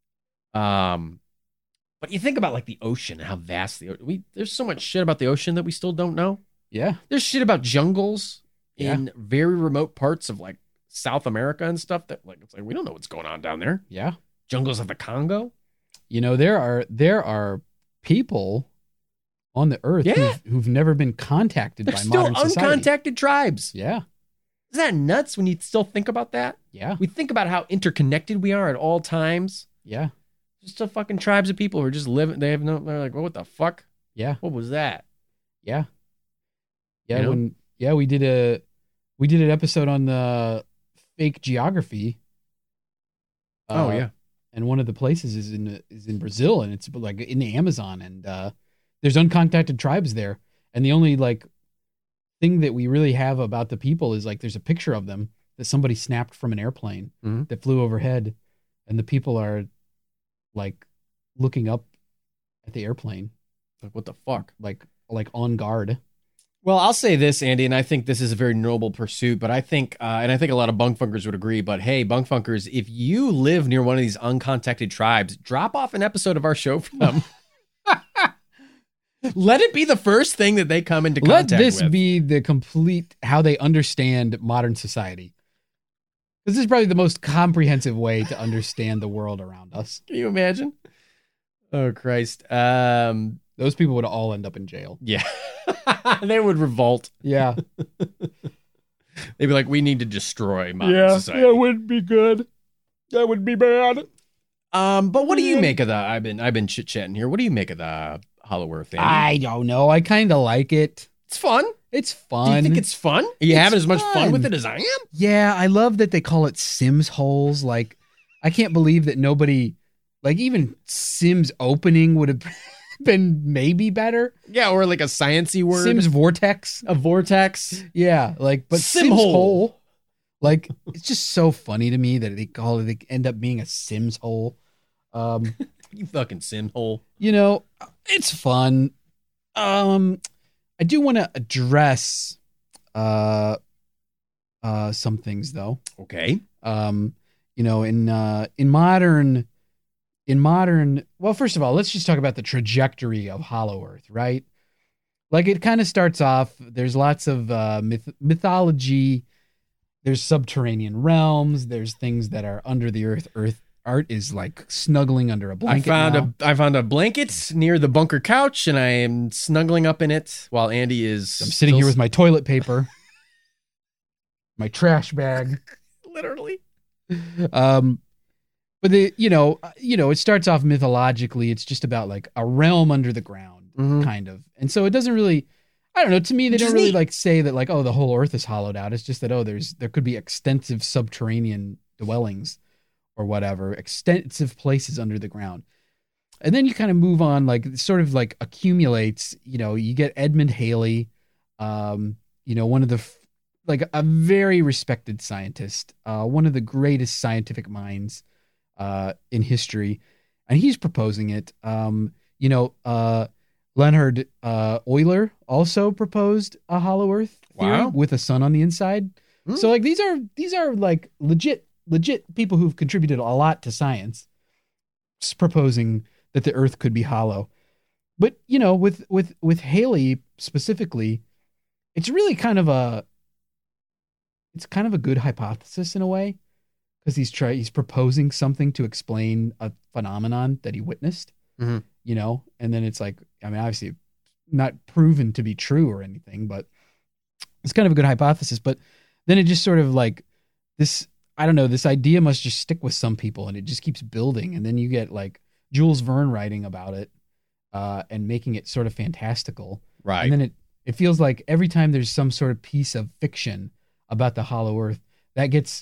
But you think about like the ocean, how vast there's so much shit about the ocean that we still don't know. Yeah. There's shit about jungles Yeah. in very remote parts of like South America and stuff that like it's like we don't know what's going on down there. Yeah. Jungles of the Congo. You know, there are people on the earth Yeah. who've never been contacted There's by still modern society. uncontacted tribes. Yeah. Isn't that nuts when you still think about that? Yeah. We think about how interconnected we are at all times. Yeah. Just still fucking tribes of people who are just living. They're like, well, what the fuck? Yeah. What was that? Yeah. Yeah. You know? We did an episode on the fake geography. Oh yeah. And one of the places is in Brazil, and it's like in the Amazon, and there's uncontacted tribes there. And the only like thing that we really have about the people is like there's a picture of them that somebody snapped from an airplane that flew overhead, and the people are like looking up at the airplane, Like what the fuck? like on guard. Well, I'll say this, Andy, and I think this is a very noble pursuit, but I think, and I think a lot of bunkfunkers would agree, but hey, bunkfunkers, if you live near one of these uncontacted tribes, drop off an episode of our show for them. Let it be the first thing that they come into contact with. Let this be the complete how they understand modern society. This is probably the most comprehensive way to understand the world around us. Can you imagine? Oh, Christ. Those people would all end up in jail. Yeah. They would revolt. Yeah. They'd be like, we need to destroy modern society. that wouldn't be good. That would be bad. But what do you make of the, I've been chit-chatting here. What do you make of the Hollow Earth, Andy? I don't know. I kind of like it. It's fun. It's Do fun. you think it's fun? Are you It's having as much fun fun. with it as I am? Yeah, I love that they call it Sims holes. Like, I can't believe that nobody, like even Sims opening would have been maybe better. Yeah, or like a sciencey word. Sims vortex. A vortex. Yeah, like, but Sim Sims hole. hole. Like, it's just so funny to me that they end up being a Sims hole. You fucking sim hole. You know, it's fun. I do want to address some things though. Okay. You know, in modern, well, first of all, let's just talk about the trajectory of Hollow Earth, right? Like it kind of starts off, there's lots of mythology, there's subterranean realms, there's things that are under the earth. Art is like snuggling under a blanket. I found a blanket near the bunker couch, and I am snuggling up in it while Andy is. I'm sitting here with my toilet paper, my trash bag. literally. But it starts off mythologically. It's just about like a realm under the ground, kind of. And so it doesn't really, I don't know. To me, they don't really like say that like, oh, the whole earth is hollowed out. It's just that, oh, there could be extensive subterranean dwellings or whatever, extensive places under the ground. And then you kind of move on, like it sort of like accumulates, you know, you get Edmund Halley, one of the like a very respected scientist, one of the greatest scientific minds in history, and he's proposing it. Leonhard Euler also proposed a hollow Earth theory with a sun on the inside. So like these are like legit people who've contributed a lot to science, proposing that the Earth could be hollow. But with Halley specifically, it's really kind of a good hypothesis in a way, because he's proposing something to explain a phenomenon that he witnessed. And then it's like, I mean, obviously not proven to be true or anything, but it's kind of a good hypothesis. But then it just sort of like this, I don't know, this idea must just stick with some people, and it just keeps building. And then you get like Jules Verne writing about it and making it sort of fantastical. Right. And then it feels like every time there's some sort of piece of fiction about the hollow Earth, that gets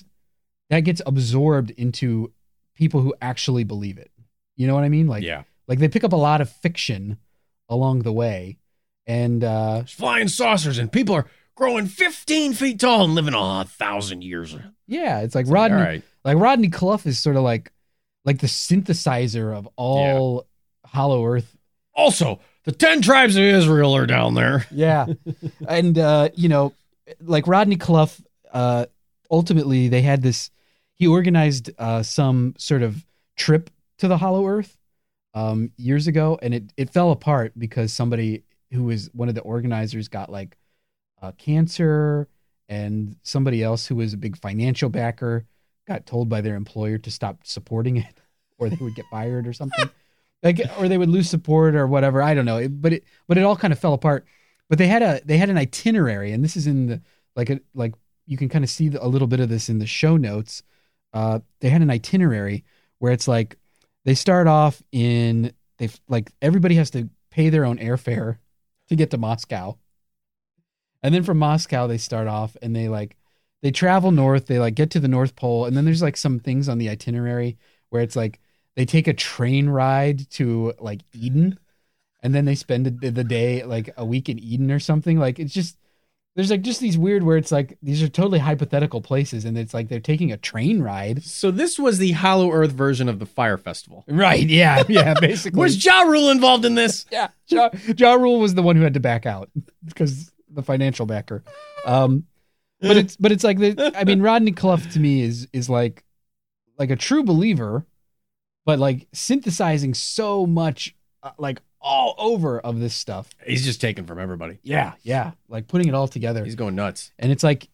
absorbed into people who actually believe it. You know what I mean? Like, yeah. Like they pick up a lot of fiction along the way, and flying saucers, and people are growing 15 feet tall and living 1,000 years. Yeah, it's like Rodney. All right. Like Rodney Clough is sort of like the synthesizer of all Hollow Earth. Also, the 10 tribes of Israel are down there. Yeah, and like Rodney Clough. Ultimately, they had this. He organized some sort of trip to the Hollow Earth years ago, and it fell apart because somebody who was one of the organizers got like cancer, and somebody else who was a big financial backer got told by their employer to stop supporting it, or they would get fired or something, or they would lose support or whatever. I don't know, but it all kind of fell apart. But they had an itinerary, and this is in the like you can kind of see a little bit of this in the show notes. They had an itinerary where it's like they start off everybody has to pay their own airfare to get to Moscow. And then from Moscow, they start off and they travel north. They like get to the North Pole. And then there's like some things on the itinerary where it's like they take a train ride to like Eden. And then they spend the day, like a week in Eden or something. Like it's just, there's like just these weird where it's like, these are totally hypothetical places. And it's like they're taking a train ride. So this was the Hollow Earth version of the Fire Festival. Right. Yeah. Yeah. Basically. Was Ja Rule involved in this? Yeah. Ja Rule was the one who had to back out because the financial backer. But it's like, I mean, Rodney Clough to me is like a true believer, but like synthesizing so much, like all over of this stuff. He's just taking from everybody. Yeah. Yeah. Like putting it all together. He's going nuts. And it's like,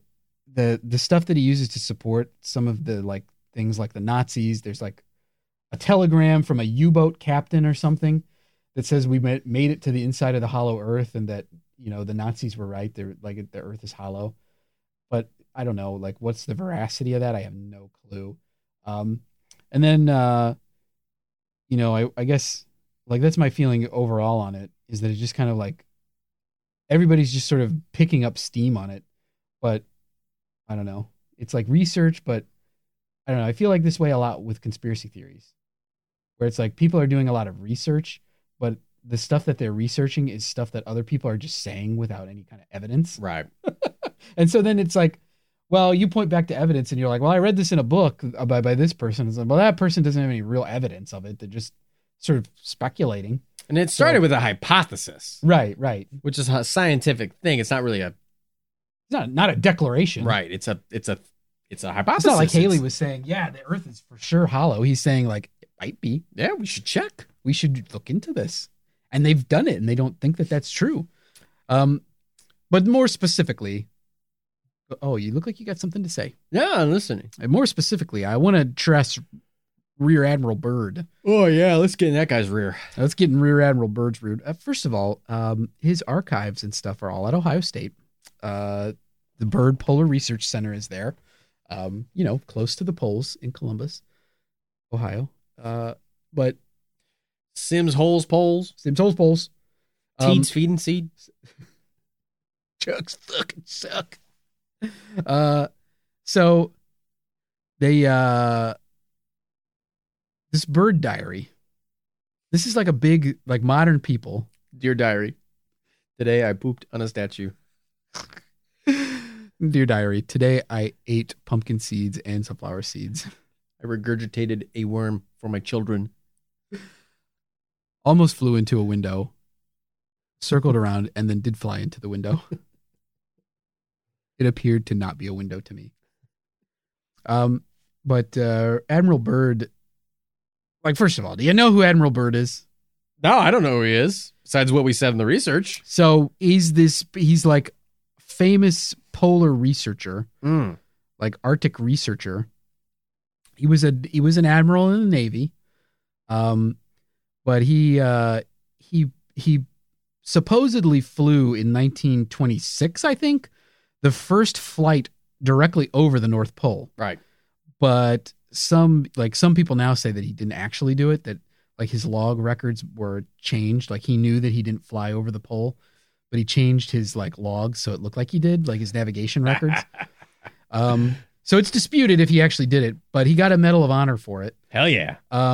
the stuff that he uses to support some of the like things like the Nazis. There's like a telegram from a U-boat captain or something that says we made it to the inside of the hollow Earth, and that, the Nazis were right. They're like, the Earth is hollow. But I don't know, like, what's the veracity of that? I have no clue. And then, I guess, like, that's my feeling overall on it, is that it's just kind of like everybody's just sort of picking up steam on it. But I don't know. It's like research, but I don't know. I feel like this way a lot with conspiracy theories, where it's like people are doing a lot of research, but the stuff that they're researching is stuff that other people are just saying without any kind of evidence. Right. And so then it's like, well, you point back to evidence and you're like, well, I read this in a book by this person. It's like, well, that person doesn't have any real evidence of it. They're just sort of speculating. And it started with a hypothesis. Right. Which is a scientific thing. It's not really It's not a declaration. Right. It's a hypothesis. It's not like Halley was saying, yeah, the Earth is for sure hollow. He's saying like, it might be. Yeah, we should check. We should look into this. And they've done it, and they don't think that that's true. But more specifically, you look like you got something to say. Yeah, I'm listening. And more specifically, I want to address Rear Admiral Byrd. Oh, yeah, let's get in that guy's rear. Let's get in Rear Admiral Byrd's rear. First of all, his archives and stuff are all at Ohio State. The Byrd Polar Research Center is there, close to the poles in Columbus, Ohio. But Sims Holes Poles. Teats Feed and Seed. Chucks fucking suck. So they this Byrd diary. This is like a big, like modern people. Dear diary, today I pooped on a statue. Dear diary, today I ate pumpkin seeds and sunflower seeds. I regurgitated a worm for my children. Almost flew into a window, circled around, and then did fly into the window. It appeared to not be a window to me. But Admiral Byrd, like, first of all, do you know who Admiral Byrd is? No, I don't know who he is, besides what we said in the research. So he's like famous polar researcher, like Arctic researcher. He was an admiral in the Navy. But he supposedly flew in 1926, I think, the first flight directly over the North Pole. Right. But some people now say that he didn't actually do it, that like his log records were changed. Like he knew that he didn't fly over the pole, but he changed his like logs so it looked like he did, like his navigation records. So it's disputed if he actually did it, but he got a Medal of Honor for it. Hell yeah.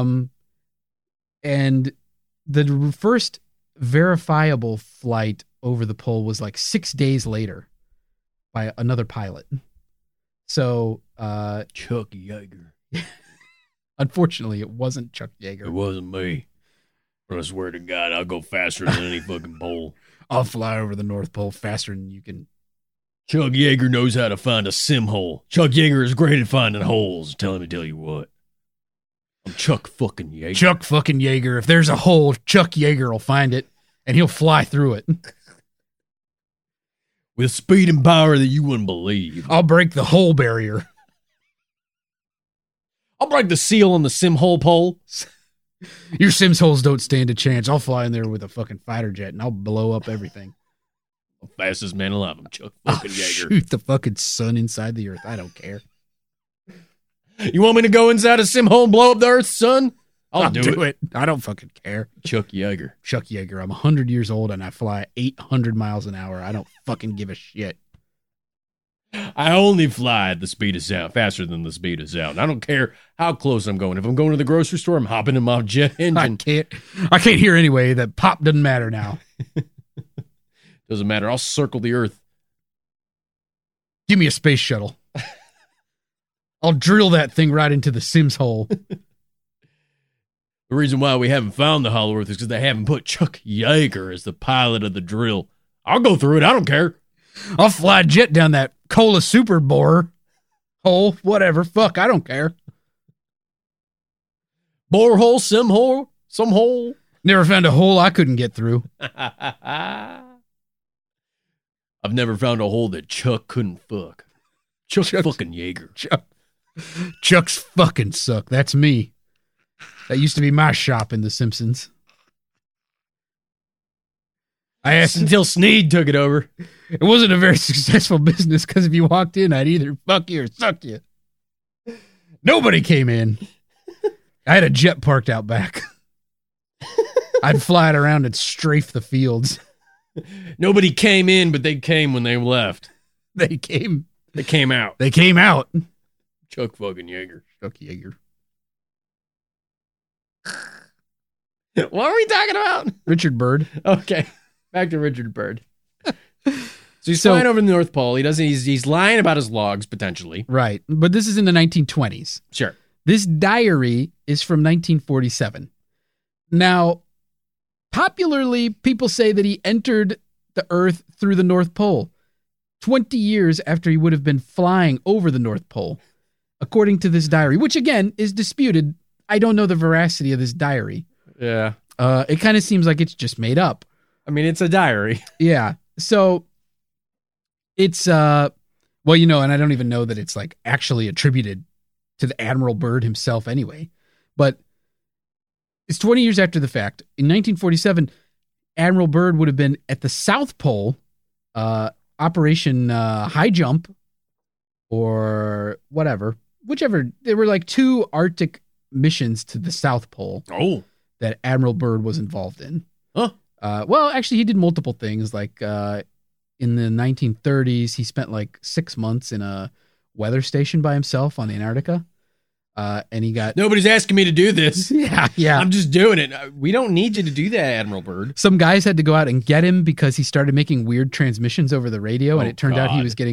And the first verifiable flight over the pole was like 6 days later by another pilot. So, Chuck Yeager. Unfortunately, it wasn't Chuck Yeager. It wasn't me. But I swear to God, I'll go faster than any fucking pole. I'll fly over the North Pole faster than you can. Chuck Yeager knows how to find a sim hole. Chuck Yeager is great at finding holes. Tell you what. I'm Chuck fucking Yeager. Chuck fucking Yeager. If there's a hole, Chuck Yeager will find it, and he'll fly through it. With speed and power that you wouldn't believe. I'll break the hole barrier. I'll break the seal on the sim hole pole. Your Sims holes don't stand a chance. I'll fly in there with a fucking fighter jet, and I'll blow up everything. The fastest man alive. I'm Chuck fucking Yeager. Shoot the fucking sun inside the earth. I don't care. You want me to go inside a sim hole and blow up the earth, son? I'll do it. I don't fucking care. Chuck Yeager. Chuck Yeager. I'm 100 years old and I fly 800 miles an hour. I don't fucking give a shit. I only fly at the speed of sound, faster than the speed of sound. I don't care how close I'm going. If I'm going to the grocery store, I'm hopping in my jet engine. I can't hear anyway. That pop doesn't matter now. Doesn't matter. I'll circle the earth. Give me a space shuttle. I'll drill that thing right into the Sims hole. The reason why we haven't found the Hollow Earth is because they haven't put Chuck Yeager as the pilot of the drill. I'll go through it. I don't care. I'll fly a jet down that Cola Super Borer hole. Whatever. Fuck. I don't care. Borehole, sim hole, some hole. Never found a hole I couldn't get through. I've never found a hole that Chuck couldn't fuck. Chuck fucking Yeager. Chuck's fucking suck. That's me. That used to be my shop in The Simpsons. I asked until Sneed took it over. It wasn't a very successful business because if you walked in, I'd either fuck you or suck you. Nobody came in. I had a jet parked out back. I'd fly it around and strafe the fields. Nobody came in, but they came when they left. They came out. They came out. Chuck fucking Yeager. Chuck Yeager. What are we talking about? Richard Byrd. Okay. Back to Richard Byrd. So he's flying over the North Pole. He's lying about his logs, potentially. Right. But this is in the 1920s. Sure. This diary is from 1947. Now, popularly, people say that he entered the Earth through the North Pole 20 years after he would have been flying over the North Pole, according to this diary, which, again, is disputed. I don't know the veracity of this diary. Yeah. It kind of seems like it's just made up. I mean, it's a diary. Yeah. So it's, and I don't even know that it's like actually attributed to the Admiral Byrd himself anyway, but it's 20 years after the fact. In 1947, Admiral Byrd would have been at the South Pole, Operation High Jump or whichever. There were like 2 Arctic missions to the South Pole. Oh. That Admiral Byrd was involved in. Huh. Actually, he did multiple things. Like in the 1930s, he spent like 6 months in a weather station by himself on Antarctica. And he got... Nobody's asking me to do this. Yeah. I'm just doing it. We don't need you to do that, Admiral Byrd. Some guys had to go out and get him because he started making weird transmissions over the radio, and it turned out he was getting like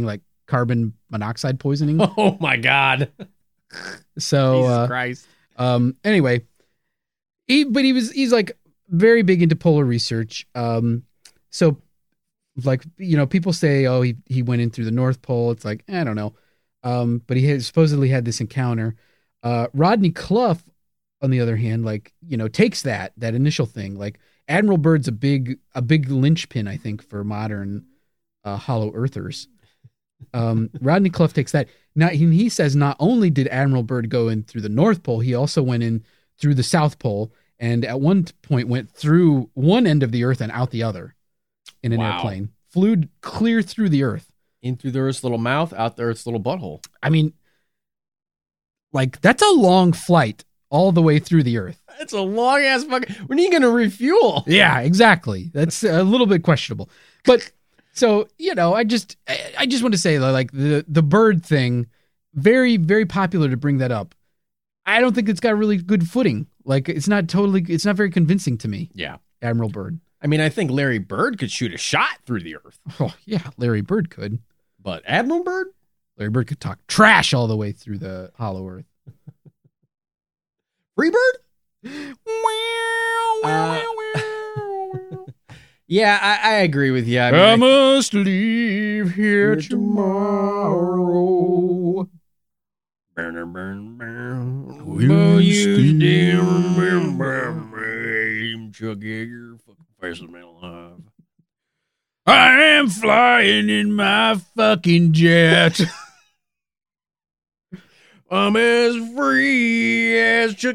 carbon monoxide poisoning. Oh my God. So, Jesus Christ. anyway, he's like very big into polar research. So like, people say, oh, he went in through the North Pole. It's like, I don't know. But he supposedly had this encounter. Rodney Clough, on the other hand, like, takes that initial thing. Like, Admiral Byrd's a big linchpin, I think, for modern hollow earthers. Rodney Clough takes that. Now, he says not only did Admiral Byrd go in through the North Pole, he also went in through the South Pole, and at one point went through one end of the Earth and out the other in an airplane. Flew clear through the Earth. In through the Earth's little mouth, out the Earth's little butthole. I mean, like, that's a long flight all the way through the Earth. That's a long ass fucking. When are you going to refuel? Yeah, exactly. That's a little bit questionable. But so, I just want to say, like, the bird thing, very, very popular to bring that up. I don't think it's got really good footing. Like, it's not very convincing to me. Yeah. Admiral Byrd. I mean, I think Larry Bird could shoot a shot through the Earth. Oh, yeah, Larry Bird could. But Admiral Byrd? Larry Bird could talk trash all the way through the hollow Earth. Freebird? Yeah, I agree with you. I must leave here tomorrow. Will you still remember me, Chuck Yeager? Fucking fastest man alive. I am flying in my fucking jet. I'm as free as Chuck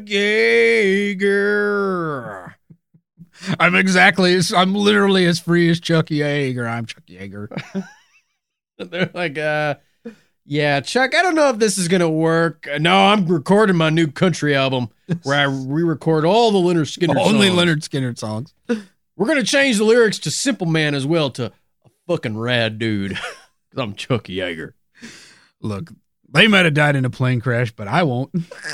Yeager. I'm literally as free as Chuck Yeager. I'm Chuck Yeager. They're like, yeah, Chuck, I don't know if this is going to work. No, I'm recording my new country album where I re-record all the Lynyrd Skynyrd songs. Only Lynyrd Skynyrd songs. We're going to change the lyrics to Simple Man as well to a fucking rad dude. Because I'm Chuck Yeager. Look, they might have died in a plane crash, but I won't.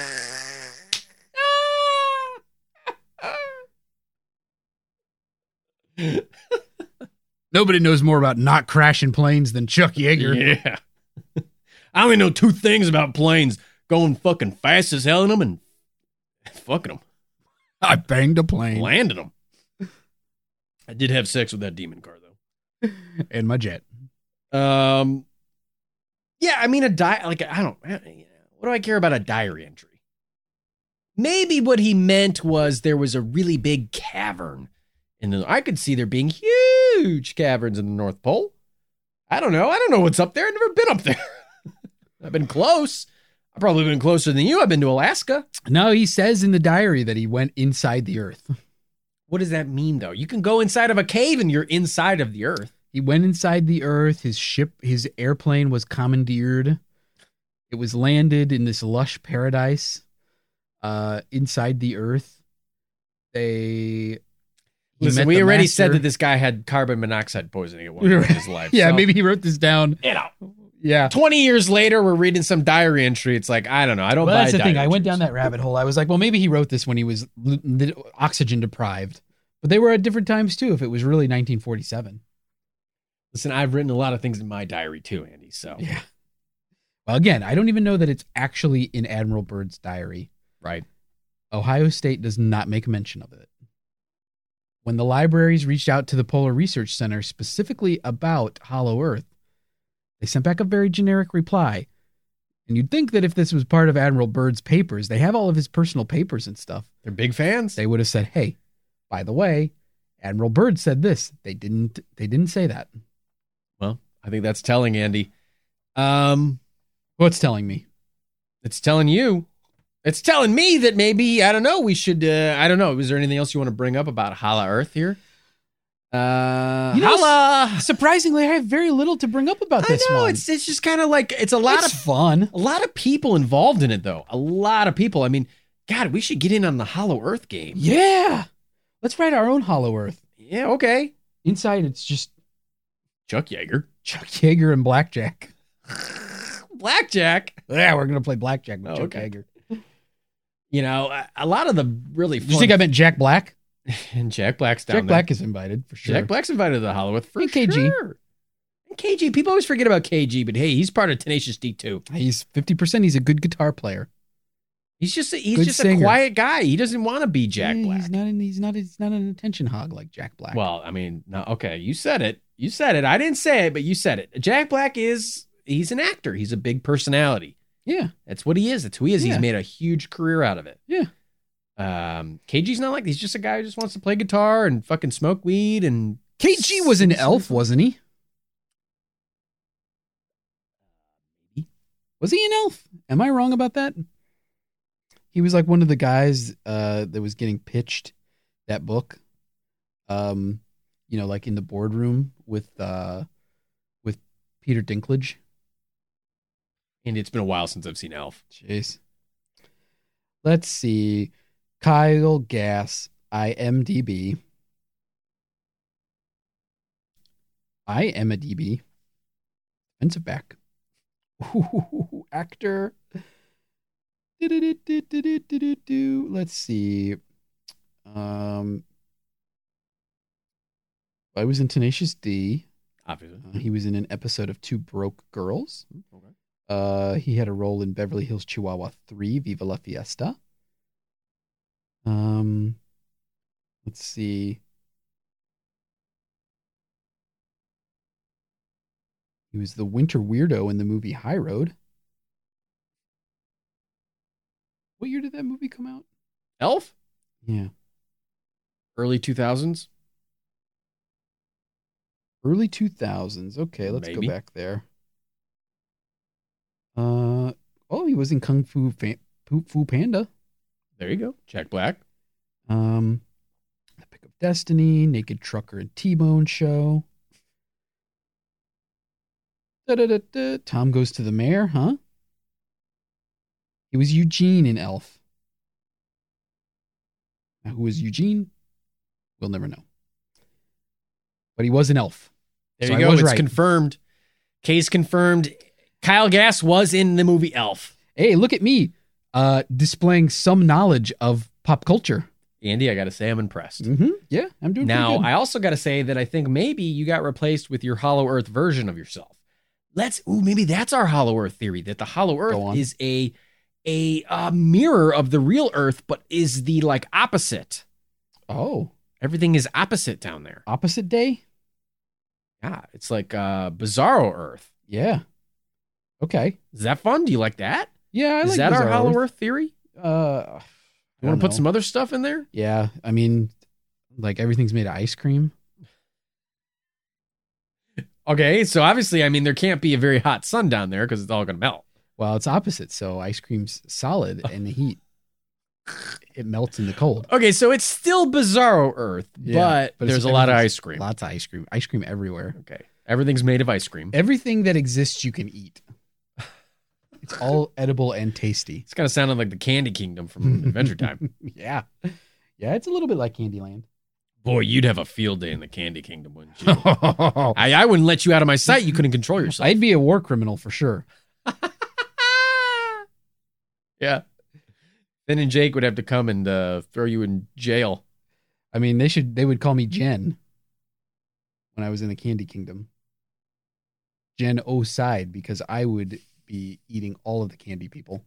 Nobody knows more about not crashing planes than Chuck Yeager. Yeah. I only know two things about planes: going fucking fast as hell in them and fucking them. I banged a plane. Landing them. I did have sex with that demon car, though. And my jet. Yeah, I mean, what do I care about a diary entry? Maybe what he meant was there was a really big cavern. I could see there being huge caverns in the North Pole. I don't know what's up there. I've never been up there. I've been close. I've probably been closer than you. I've been to Alaska. No, he says in the diary that he went inside the Earth. What does that mean, though? You can go inside of a cave and you're inside of the Earth. He went inside the Earth. His airplane was commandeered. It was landed in this lush paradise inside the Earth. Listen, we already said that this guy had carbon monoxide poisoning at one point in his life. Yeah, so, maybe he wrote this down. Yeah. 20 years later, we're reading some diary entry. It's like, I don't know. I don't buy That's the thing. I entries. went down that rabbit hole. I was like, well, maybe he wrote this when he was oxygen deprived. But they were at different times, too, if it was really 1947. Listen, I've written a lot of things in my diary, too, Andy. So, yeah. Well, again, I don't even know that it's actually in Admiral Byrd's diary. Right. Ohio State does not make mention of it. When the libraries reached out to the Polar Research Center specifically about Hollow Earth, they sent back a very generic reply. And you'd think that if this was part of Admiral Byrd's papers, they have all of his personal papers and stuff. They're big fans. They would have said, hey, by the way, Admiral Byrd said this. They didn't say that. Well, I think that's telling, Andy. What's telling me? It's telling you. It's telling me that maybe, I don't know, we should, I don't know. Is there anything else you want to bring up about Hollow Earth here? Holla! Surprisingly, I have very little to bring up about this I know, one. it's just kind of like, it's fun. A lot of people involved in it, though. A lot of people. I mean, God, we should get in on the Hollow Earth game. Yeah. Let's write our own Hollow Earth. Yeah, okay. Inside, it's just Chuck Yeager. Chuck Yeager and Blackjack. Blackjack? Yeah, we're going to play Blackjack with Chuck okay. Yeager. You know, a lot of the really fun... Did you think I meant Jack Black? And Jack Black's down Jack there. Black is invited, for sure. Jack Black's invited to the Hollow Earth, for AKG. sure. KG, people always forget about KG, but hey, he's part of Tenacious D too. He's 50%. He's a good guitar player. He's just a singer. quiet guy. He doesn't want to be Jack Yeah, Black. He's not an attention hog like Jack Black. Well, I mean, no, okay, you said it. You said it. I didn't say it, but you said it. Jack Black he's an actor. He's a big personality. yeah, That's what he is. That's who he is. Yeah. He's made a huge career out of it. Yeah. KG's not like, he's just a guy who just wants to play guitar and fucking smoke weed and KG was an elf, wasn't he? Was he an elf? Am I wrong about that? He was like one of the guys that was getting pitched that book. Like in the boardroom with Peter Dinklage. And it's been a while since I've seen Elf. Jeez. Let's see. Kyle Gass, IMDb. IMDb. Defensive back. Ooh, actor. Let's see. I was in Tenacious D. Obviously. He was in an episode of Two Broke Girls. Okay. He had a role in Beverly Hills Chihuahua 3, Viva La Fiesta. Let's see. He was the winter weirdo in the movie High Road. What year did that movie come out? Elf? Yeah. Early 2000s? Early 2000s. Okay, let's Maybe. go back there. He was in Kung Fu Panda. There you go. Jack Black. The Pick of Destiny, Naked Trucker and T-Bone Show. Tom Goes to the Mayor, huh? He was Eugene in Elf. Now, who was Eugene? We'll never know. But he was an elf. There So you I go. was It's right. confirmed. Case confirmed. Kyle Gass was in the movie Elf. Hey, look at me displaying some knowledge of pop culture. Andy, I got to say, I'm impressed. Mm-hmm. Yeah, I'm doing Now, pretty good. I also got to say that I think maybe you got replaced with your Hollow Earth version of yourself. Maybe that's our Hollow Earth theory, that the Hollow Go Earth on. is a mirror of the real Earth, but is the like opposite. Oh, Everything is opposite down there. opposite day? Yeah, it's like Bizarro Earth. Yeah. Okay. Is that fun? Do you like that? Yeah, I Is like that our Bizarre Hollow Earth. Earth theory? You You want to put some other stuff in there? Yeah, I mean, like everything's made of ice cream. Okay, so obviously, I mean, there can't be a very hot sun down there because it's all going to melt. Well, it's opposite. So ice cream's solid in the heat. It melts in the cold. Okay, so it's still Bizarro Earth, Yeah, but it's- there's a lot of everything's- ice cream. Lots of ice cream. Ice cream everywhere. Okay, everything's made of ice cream. Everything that exists you can eat. It's all edible and tasty. It's kind of sounding like the Candy Kingdom from Adventure Time. Yeah. Yeah, it's a little bit like Candyland. Boy, you'd have a field day in the Candy Kingdom, wouldn't you? I wouldn't let you out of my sight. You couldn't control yourself. I'd be a war criminal for sure. Yeah. Then and Jake would have to come and throw you in jail. I mean, they would call me Jen when I was in the Candy Kingdom. Jen O'Side, because I would be eating all of the candy people.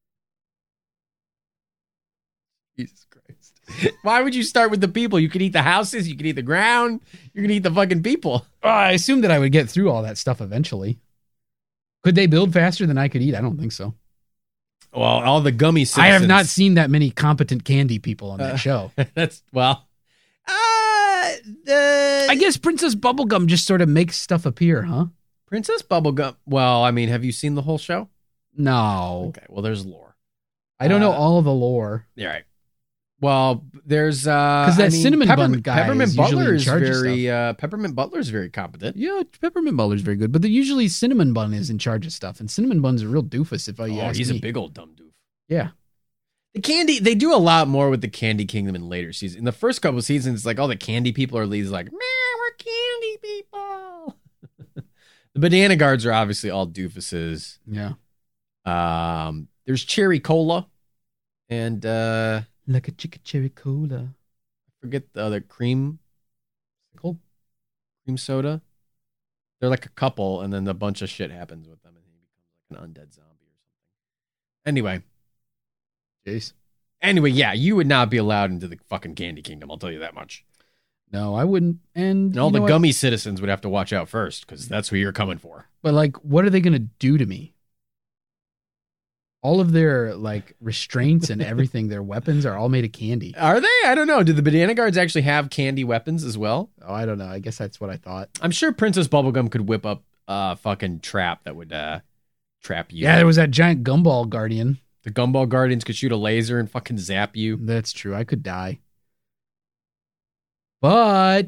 Jesus Christ. Why would you start with the people? You could eat the houses, you could eat the ground, you could eat the fucking people. I assumed that I would get through all that stuff eventually. Could they build faster than I could eat? I don't think so. Well, all the gummy citizens. I have not seen that many competent candy people on that show. That's, well. I I guess Princess Bubblegum just sort of makes stuff appear, huh? Princess Bubblegum. Well, I mean, have you seen the whole show? No. Okay, well, there's lore. I don't know all of the lore. Yeah, right. Well, there's because that cinnamon bun guy Peppermint is usually Butler in is charge of very Peppermint Butler is very competent. Yeah, Peppermint Butler's very good, but usually Cinnamon Bun is in charge of stuff, and Cinnamon Bun's a real doofus. If you ask He's me. a big old dumb doof. Yeah. The candy, they do a lot more with the Candy Kingdom in later seasons. In the first couple of seasons, it's like all the candy people are these like, man, we're candy people. The Banana Guards are obviously all doofuses. Yeah. There's Cherry Cola, and Like a chicken cherry cola. forget the other cream soda. They're like a couple, and then a bunch of shit happens with them, and he becomes like an undead zombie or something. Anyway, yeah, you would not be allowed into the fucking Candy Kingdom. I'll tell you that much. No, I wouldn't. And all the gummy citizens would have to watch out first, because that's who you're coming for. But like, what are they going to do to me? All of their like restraints and everything, their weapons are all made of candy. Are they? I don't know. Do the banana guards actually have candy weapons as well? Oh, I don't know. I guess that's what I thought. I'm sure Princess Bubblegum could whip up a fucking trap that would trap you. Yeah, there was that giant gumball guardian. The Gumball Guardians could shoot a laser and fucking zap you. That's true. I could die. But,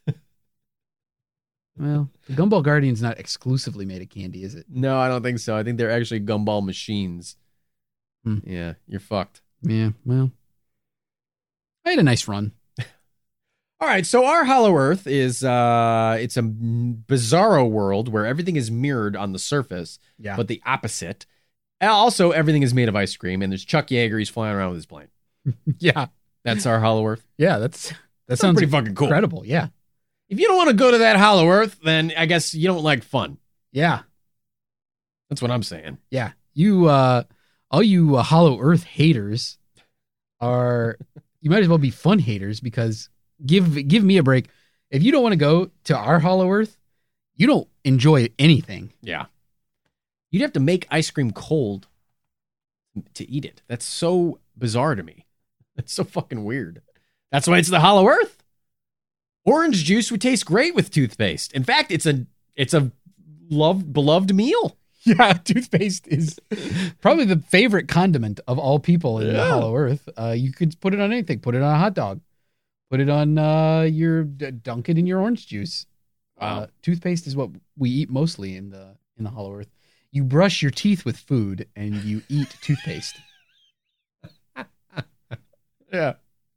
well, the Gumball Guardian's not exclusively made of candy, is it? No, I don't think so. I think they're actually gumball machines. Yeah, you're fucked. Yeah, well, I had a nice run. All right, so our Hollow Earth is it's a bizarro world where everything is mirrored on the surface, but the opposite. And also, everything is made of ice cream, and there's Chuck Yeager. He's flying around with his plane. Yeah, that's our Hollow Earth. Yeah, that sounds pretty fucking cool. Incredible. Yeah. If you don't want to go to that Hollow Earth, then I guess you don't like fun. Yeah, that's what I'm saying. Yeah, you all you Hollow Earth haters are you might as well be fun haters, because give me a break. If you don't want to go to our Hollow Earth, you don't enjoy anything. Yeah. You'd have to make ice cream cold to eat it. That's so bizarre to me. That's so fucking weird. That's why it's the Hollow Earth. Orange juice would taste great with toothpaste. In fact, it's a beloved meal. Yeah, toothpaste is probably the favorite condiment of all people in the Hollow Earth. You could put it on anything. Put it on a hot dog. Put it on dunk it in your orange juice. Wow. Toothpaste is what we eat mostly in the Hollow Earth. You brush your teeth with food and you eat toothpaste. Yeah.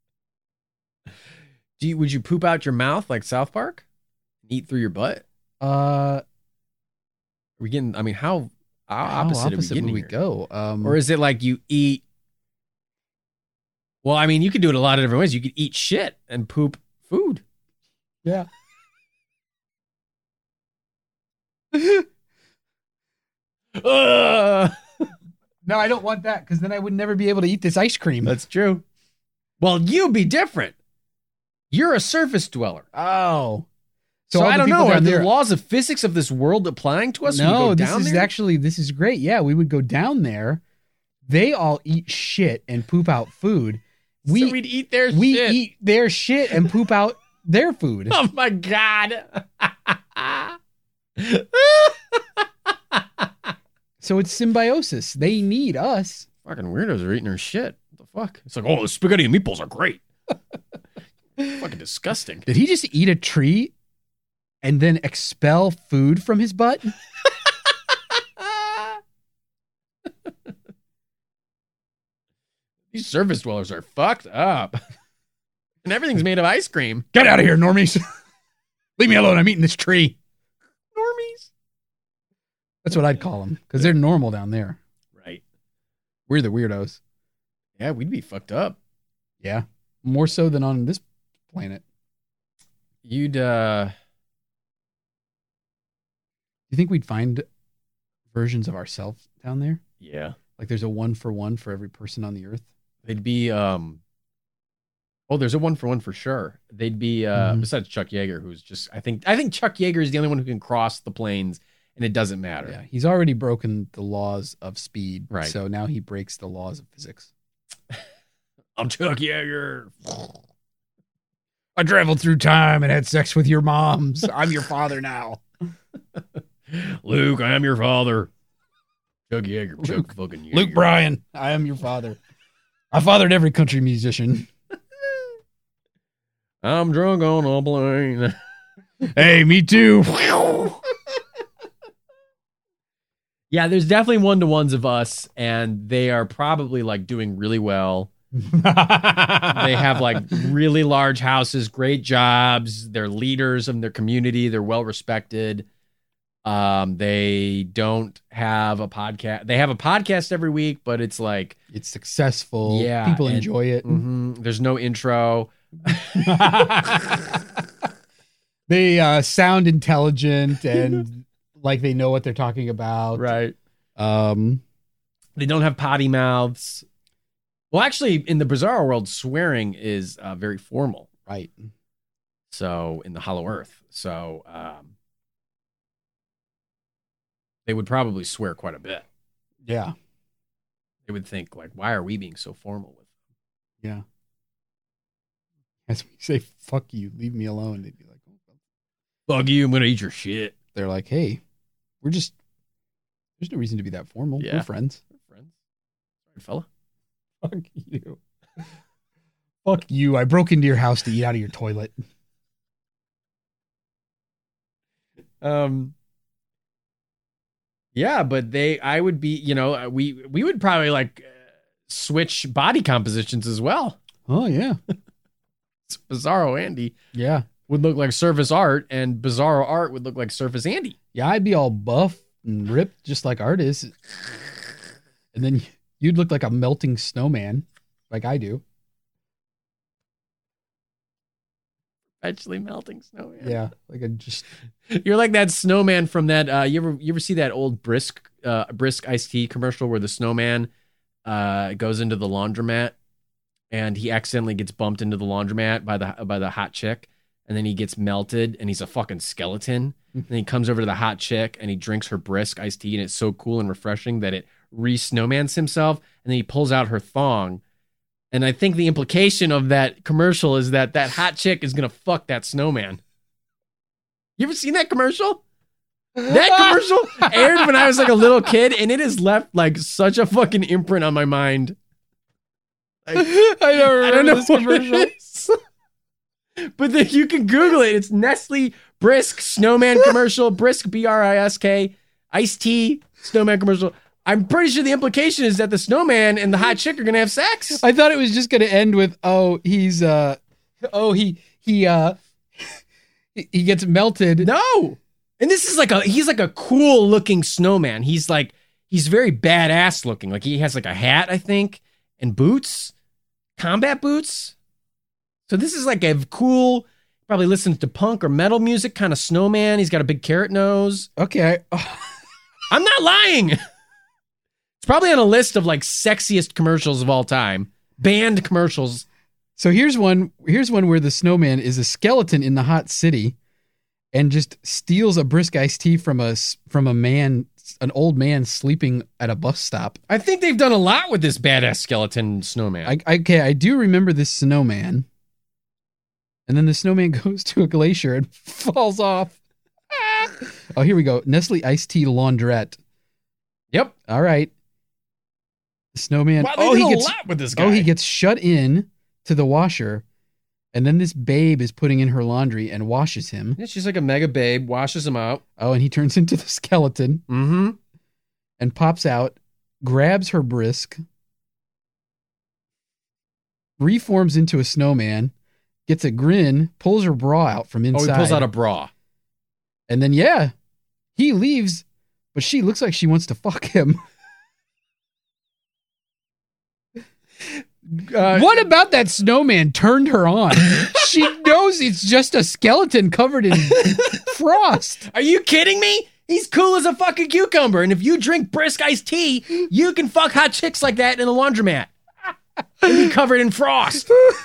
Would you poop out your mouth like South Park? Eat through your butt? Are we getting? I mean, how opposite would we go? Or is it like you eat? Well, I mean, you could do it a lot of different ways. You could eat shit and poop food. Yeah. No, I don't want that, because then I would never be able to eat this ice cream. That's true. Well, you'd be different. You're a surface dweller. Oh. So I don't know. Are the laws of physics of this world applying to us? No, this is great. Yeah, we would go down there. They all eat shit and poop out food. So we'd eat their shit. We eat their shit and poop out their food. Oh my God. So it's symbiosis. They need us. Fucking weirdos are eating their shit. What the fuck? It's like, oh, the spaghetti and meatballs are great. Fucking disgusting. Did he just eat a tree and then expel food from his butt? These surface dwellers are fucked up. And everything's made of ice cream. Get out of here, normies. Leave me alone. I'm eating this tree. Normies. That's what I'd call them, because they're normal down there. Right. We're the weirdos. Yeah, we'd be fucked up. Yeah. More so than on this planet. You'd, You think we'd find versions of ourselves down there? Yeah. Like there's a 1-for-1 for every person on the earth? They'd be, there's a 1-for-1 for sure. They'd be, besides Chuck Yeager, who's just, I think Chuck Yeager is the only one who can cross the plains, and it doesn't matter. Yeah, he's already broken the laws of speed. Right. So now he breaks the laws of physics. I'm Chuck Yeager. I traveled through time and had sex with your moms. I'm your father now. Luke, I am your father. Chuck Yeager. Chuck fucking Yeager. Luke Bryan, I am your father. I fathered every country musician. I'm drunk on a plane. Hey, me too. Yeah, there's definitely 1-to-1s of us, and they are probably like doing really well. They have like really large houses, great jobs. They're leaders in their community. They're well respected. They don't have a podcast. They have a podcast every week, but it's like it's successful. Yeah, people enjoy it. There's no intro. They sound intelligent and like they know what they're talking about. Right. Um, They don't have potty mouths. Well, actually, in the Bizarro world, swearing is very formal. right. So in the Hollow Earth. So they would probably swear quite a bit. Yeah. They would think, like, why are we being so formal with them? Yeah. As we say, fuck you, leave me alone. They'd be like, oh. Fuck you, I'm going to eat your shit. They're like, hey, there's no reason to be that formal. Yeah. We're friends. We're friends. Sorry, fella. Fuck you. Fuck you. I broke into your house to eat out of your toilet. Yeah, but I would be, we would probably like switch body compositions as well. Oh, yeah. Bizarro Andy Yeah. would look like Surface Art, and Bizarro Art would look like Surface Andy. Yeah, I'd be all buff and ripped just like Art is. And then you'd look like a melting snowman like I do. Actually melting snowman. Yeah. Like I just... You're like that snowman from that. You ever see that old Brisk iced tea commercial where the snowman goes into the laundromat and he accidentally gets bumped into the laundromat by the hot chick, and then he gets melted and he's a fucking skeleton. And then he comes over to the hot chick and he drinks her Brisk iced tea, and it's so cool and refreshing that it re-snowmans himself, and then he pulls out her thong. And I think the implication of that commercial is that hot chick is gonna fuck that snowman. You ever seen that commercial? That commercial aired when I was like a little kid, and it has left like such a fucking imprint on my mind. Like, I don't know this commercial. But then you can Google it. It's Nestle Brisk snowman commercial, Brisk Brisk iced tea snowman commercial. I'm pretty sure the implication is that the snowman and the hot chick are gonna have sex. I thought it was just going to end with, he gets melted. No. And this is he's like a cool looking snowman. He's very badass looking. Like he has like a hat, I think, and boots, combat boots. So this is like a cool, probably listens to punk or metal music kind of snowman. He's got a big carrot nose. Okay. I'm not lying. It's probably on a list of like sexiest commercials of all time. Banned commercials. So here's one where the snowman is a skeleton in the hot city and just steals a Brisk iced tea from a man, an old man sleeping at a bus stop. I think they've done a lot with this badass skeleton snowman. I do remember this snowman. And then the snowman goes to a glacier and falls off. Oh, here we go. Nestle iced tea laundrette. Yep. All right. The snowman. Wow, they did a lot with this guy. Oh, he gets shut in to the washer, and then this babe is putting in her laundry and washes him. Yeah, she's like a mega babe, washes him out. Oh, and he turns into the skeleton. Mm-hmm. And pops out, grabs her Brisk, reforms into a snowman, gets a grin, pulls her bra out from inside. Oh, he pulls out a bra. And then, yeah, he leaves, but she looks like she wants to fuck him. What about that snowman turned her on? She knows it's just a skeleton covered in frost. Are you kidding me? He's cool as a fucking cucumber. And if you drink Brisk iced tea, you can fuck hot chicks like that in a laundromat. And be covered in frost.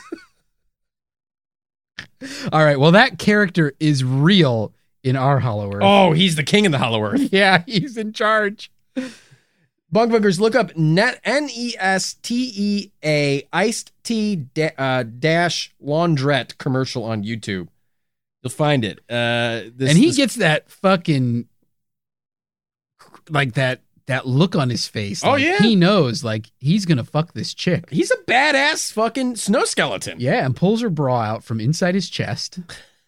All right, well, that character is real in our Hollow Earth. Oh, he's the king of the Hollow Earth. Yeah, he's in charge. Bugbuggers, look up Nestea iced tea dash laundrette commercial on YouTube. You'll find it. And he gets that fucking, like that look on his face. Oh, like, yeah. He knows, like, he's going to fuck this chick. He's a badass fucking snow skeleton. Yeah, and pulls her bra out from inside his chest.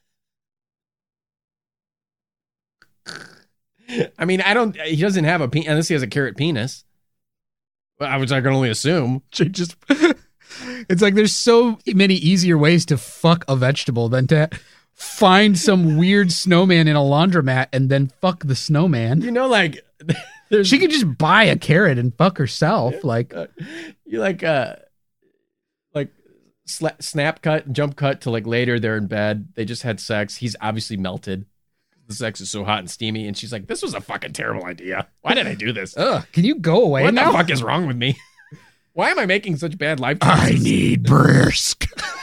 I mean, he doesn't have a penis unless he has a carrot penis. Which I can only assume. It's like there's so many easier ways to fuck a vegetable than to find some weird snowman in a laundromat and then fuck the snowman. You know, like she could just buy a carrot and fuck herself. Like you like snap cut, jump cut to like later. They're in bed. They just had sex. He's obviously melted. The sex is so hot and steamy, and she's like, "This was a fucking terrible idea. Why did I do this? Ugh, can you go away What now? the fuck is wrong with me? Why am I making such bad life choices? I need brisk.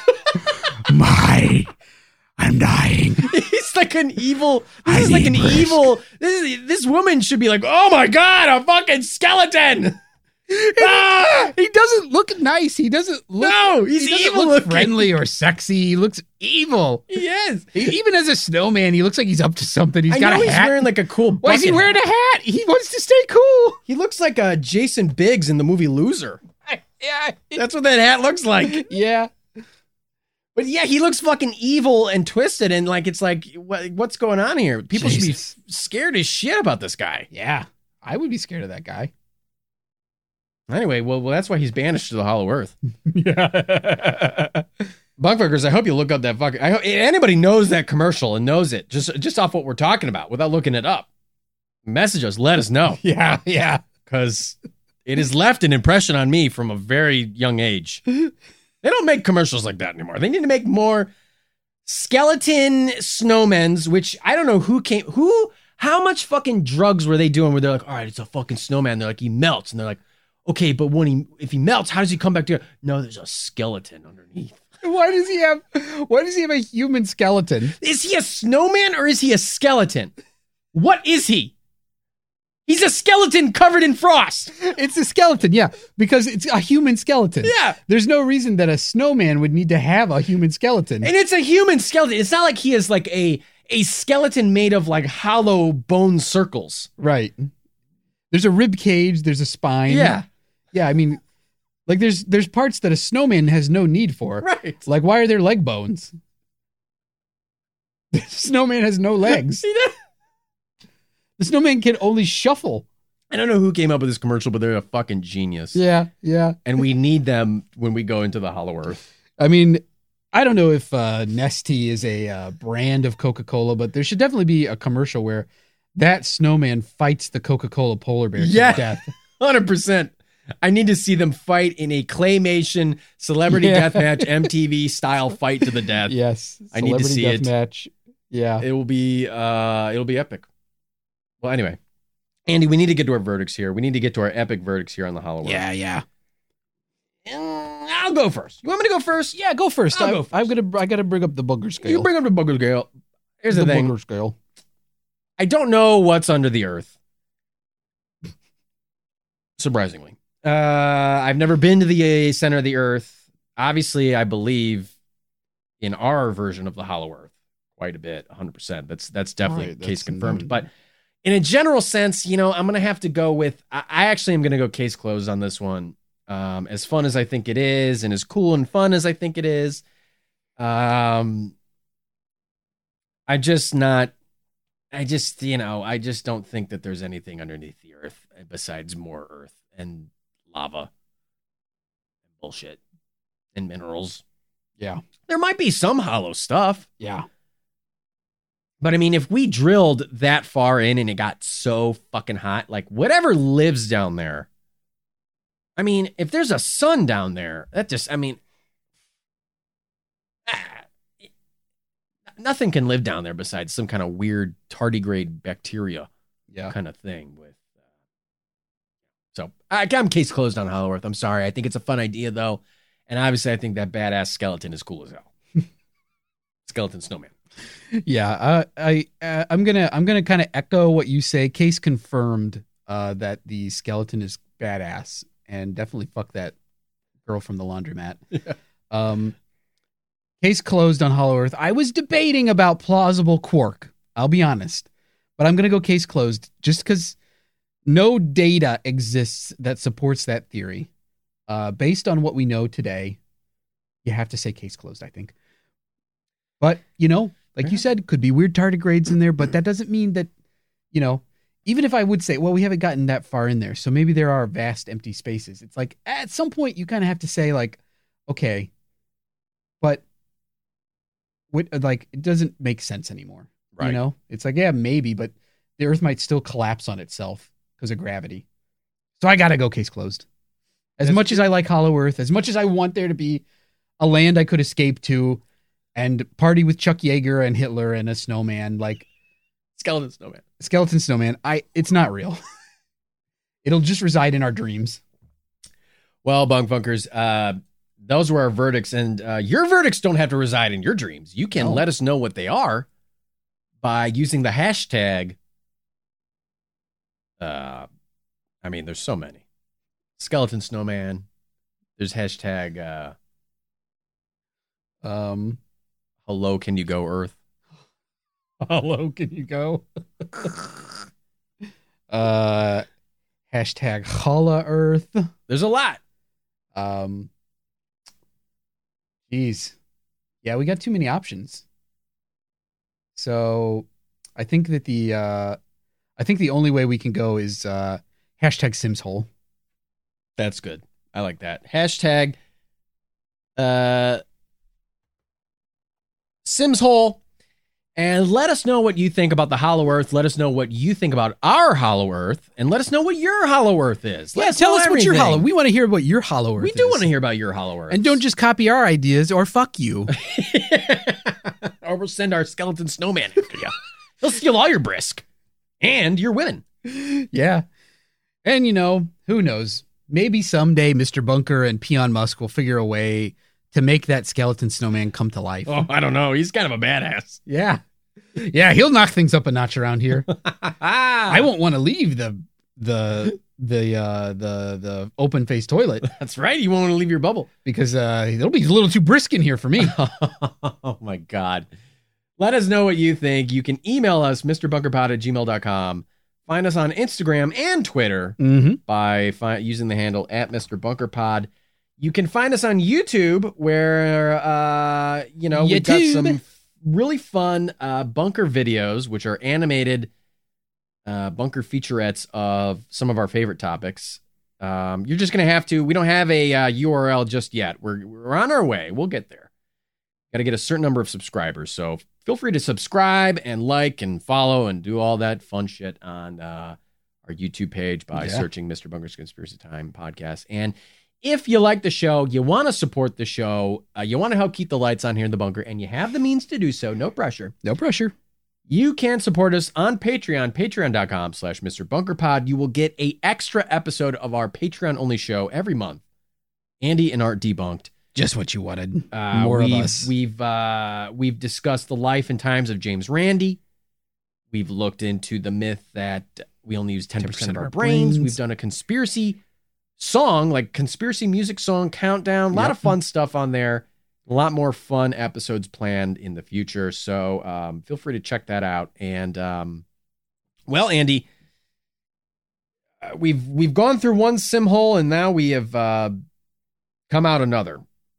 I'm dying. He's like an evil. This is like an evil. This woman should be like, oh my god, a fucking skeleton. Ah! He doesn't look nice. He doesn't look. No, he's he doesn't evil look looking. friendly or sexy. He looks evil. He is. Even as a snowman, he looks like he's up to something. He's I got know a he's hat. wearing like a cool. Why is he bucket wearing hat. a hat? He wants to stay cool. He looks like Jason Biggs in the movie Loser. Yeah, That's what that hat looks like. yeah. But yeah, he looks fucking evil and twisted, and like it's like, what's going on here? People should be scared as shit about this guy. Yeah, I would be scared of that guy. Anyway, well, that's why he's banished to the Hollow Earth. Yeah. Bunkfuckers, I hope you look up that fucking. I hope anybody knows that commercial and knows it just off what we're talking about without looking it up. Message us, let us know, Yeah. because it has left an impression on me from a very young age. They don't make commercials like that anymore. They need to make more skeleton snowmen's, which I don't know how much fucking drugs were they doing where they're like, all right, it's a fucking snowman. They're like, he melts. And they're like, okay, but if he melts, how does he come back together? No, there's a skeleton underneath. Why does he have a human skeleton? Is he a snowman or is he a skeleton? What is he? He's a skeleton covered in frost. It's a skeleton, yeah, because it's a human skeleton. Yeah. There's no reason that a snowman would need to have a human skeleton. And it's a human skeleton. It's not like he is like a skeleton made of like hollow bone circles. Right. There's a rib cage, there's a spine. Yeah. Yeah, I mean, like there's parts that a snowman has no need for. Right. Like, why are there leg bones? The snowman has no legs. The snowman can only shuffle. I don't know who came up with this commercial, but they're a fucking genius. Yeah. And we need them when we go into the Hollow Earth. I mean, I don't know if Nestea is a brand of Coca-Cola, but there should definitely be a commercial where that snowman fights the Coca-Cola polar bear to death. 100%. I need to see them fight in a claymation celebrity deathmatch MTV style fight to the death. Yes. I need to see it. Match. Yeah. It'll be epic. Well, anyway, Andy, we need to get to our verdicts here. We need to get to our epic verdicts here on the Hollow Earth. Yeah. I'll go first. You want me to go first? Yeah, go first. I'll go first. I gotta bring up the booger scale. You bring up the booger scale. Here's the thing. Booger scale. I don't know what's under the earth. Surprisingly. I've never been to the center of the earth. Obviously, I believe in our version of the Hollow Earth quite a bit, 100%. That's definitely Right, case that's confirmed. But in a general sense, I'm going to have to go with, I actually am going to go case closed on this one. As fun as I think it is and as cool and fun as I think it is, I just don't think that there's anything underneath the earth besides more earth and lava and bullshit and minerals. Yeah. There might be some hollow stuff. Yeah. But I mean, if we drilled that far in and it got so fucking hot, like whatever lives down there, I mean, if there's a sun down there, nothing can live down there besides some kind of weird tardigrade bacteria kind of thing. So I'm case closed on Hollow Earth. I'm sorry. I think it's a fun idea though. And obviously I think that badass skeleton is cool as hell. Skeleton snowman. Yeah. I'm gonna kind of echo what you say. Case confirmed that the skeleton is badass. And definitely fuck that girl from the laundromat. Yeah. Case closed on Hollow Earth. I was debating about plausible quark. I'll be honest. But I'm going to go case closed just because no data exists that supports that theory. Based on what we know today, you have to say case closed, I think. But, like you said, could be weird tardigrades in there, but that doesn't mean that, even if I would say, well, we haven't gotten that far in there, so maybe there are vast empty spaces. It's like, at some point, you kind of have to say, like, okay, but it doesn't make sense anymore. Right. It's like, yeah, maybe, but the Earth might still collapse on itself because of gravity. So I got to go case closed. As much as I like Hollow Earth, as much as I want there to be a land I could escape to and party with Chuck Yeager and Hitler and a snowman, like Skeleton snowman. skeleton snowman. It's not real. It'll just reside in our dreams. Well, Bunk Funkers, those were our verdicts, and your verdicts don't have to reside in your dreams. You can let us know what they are by using the hashtag. I mean, there's so many. Skeleton snowman. There's hashtag. Hello, can you go, Earth? Hello, can you go? Hashtag Holla Earth. There's a lot. Geez. Yeah, we got too many options. So I think that the only way we can go is hashtag SimsHole. That's good. I like that. Hashtag SimsHole. And let us know what you think about the Hollow Earth. Let us know what you think about our Hollow Earth. And let us know what your Hollow Earth is. Tell us what your Hollow. We want to hear what your Hollow Earth We is. do want to hear about your Hollow Earth. And don't just copy our ideas or fuck you. Or we'll send our skeleton snowman after you. He'll steal all your brisk. And your women. Yeah. And, who knows? Maybe someday Mr. Bunker and Peon Musk will figure a way to make that skeleton snowman come to life. Oh, I don't know. He's kind of a badass. Yeah. Yeah, he'll knock things up a notch around here. I won't want to leave the open face toilet. That's right. You won't want to leave your bubble. Because it'll be a little too brisk in here for me. Oh, my God. Let us know what you think. You can email us, MrBunkerPod@gmail.com. Find us on Instagram and Twitter by using the handle @MrBunkerPod. You can find us on YouTube where, we've got some really fun bunker videos, which are animated bunker featurettes of some of our favorite topics. You're just going to have to, we don't have a URL just yet. We're on our way. We'll get there. Got to get a certain number of subscribers. So feel free to subscribe and like and follow and do all that fun shit on our YouTube page by searching Mr. Bunker's Conspiracy Time podcast. And if you like the show, you want to support the show, you want to help keep the lights on here in the bunker, and you have the means to do so, no pressure. No pressure. You can support us on Patreon, patreon.com/MrBunkerPod. You will get an extra episode of our Patreon-only show every month. Andy and Art Debunked. Just what you wanted. More of us. We've discussed the life and times of James Randi. We've looked into the myth that we only use 10% of our brains. We've done a conspiracy song, like conspiracy music song countdown. A lot of fun stuff on there. A lot more fun episodes planned in the future. So feel free to check that out. And well, Andy, we've gone through one sim hole, and now we have come out another.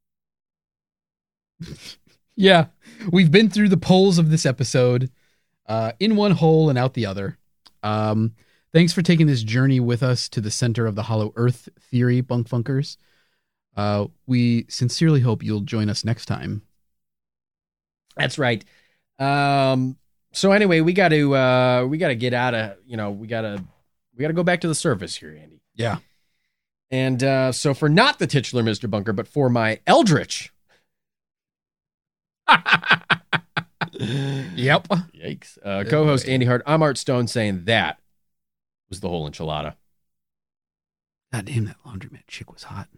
Yeah, we've been through the poles of this episode, in one hole and out the other. Thanks for taking this journey with us to the center of the Hollow Earth theory, Bunk Funkers. We sincerely hope you'll join us next time. That's right. So anyway, we got to get out of, we got to go back to the surface here, Andy. Yeah. And so for not the titular Mr. Bunker, but for my eldritch. Yep. Yikes. Co-host Andy Hart, I'm Art Stone, saying that was the whole enchilada. God damn, that laundromat chick was hot.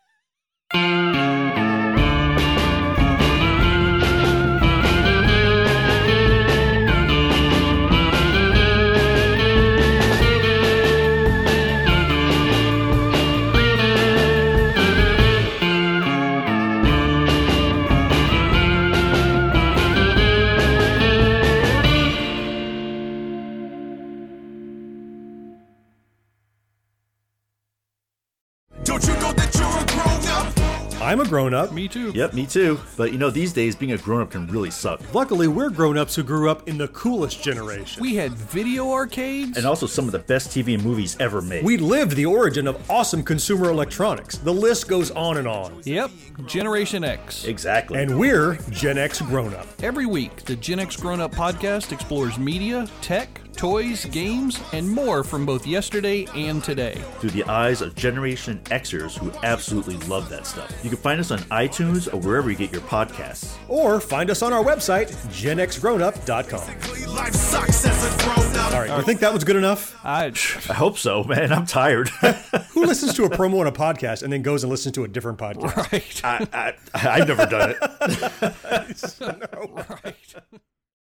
Don't you know that you're a grown-up? I'm a grown-up. Me too. Yep, me too. But these days being a grown-up can really suck. Luckily, we're grown-ups who grew up in the coolest generation. We had video arcades. And also some of the best TV and movies ever made. We lived the origin of awesome consumer electronics. The list goes on and on. Yep, Generation X. Exactly. And we're Gen X grown-up. Every week, the Gen X Grown Up podcast explores media, tech, toys, games, and more from both yesterday and today. Through the eyes of Generation Xers who absolutely love that stuff. You can find us on iTunes or wherever you get your podcasts. Or find us on our website, genxgrownup.com. Life sucks as a grown up. All right, you think that was good enough? I hope so, man. I'm tired. Who listens to a promo on a podcast and then goes and listens to a different podcast? Right. I've never done it. No. Right.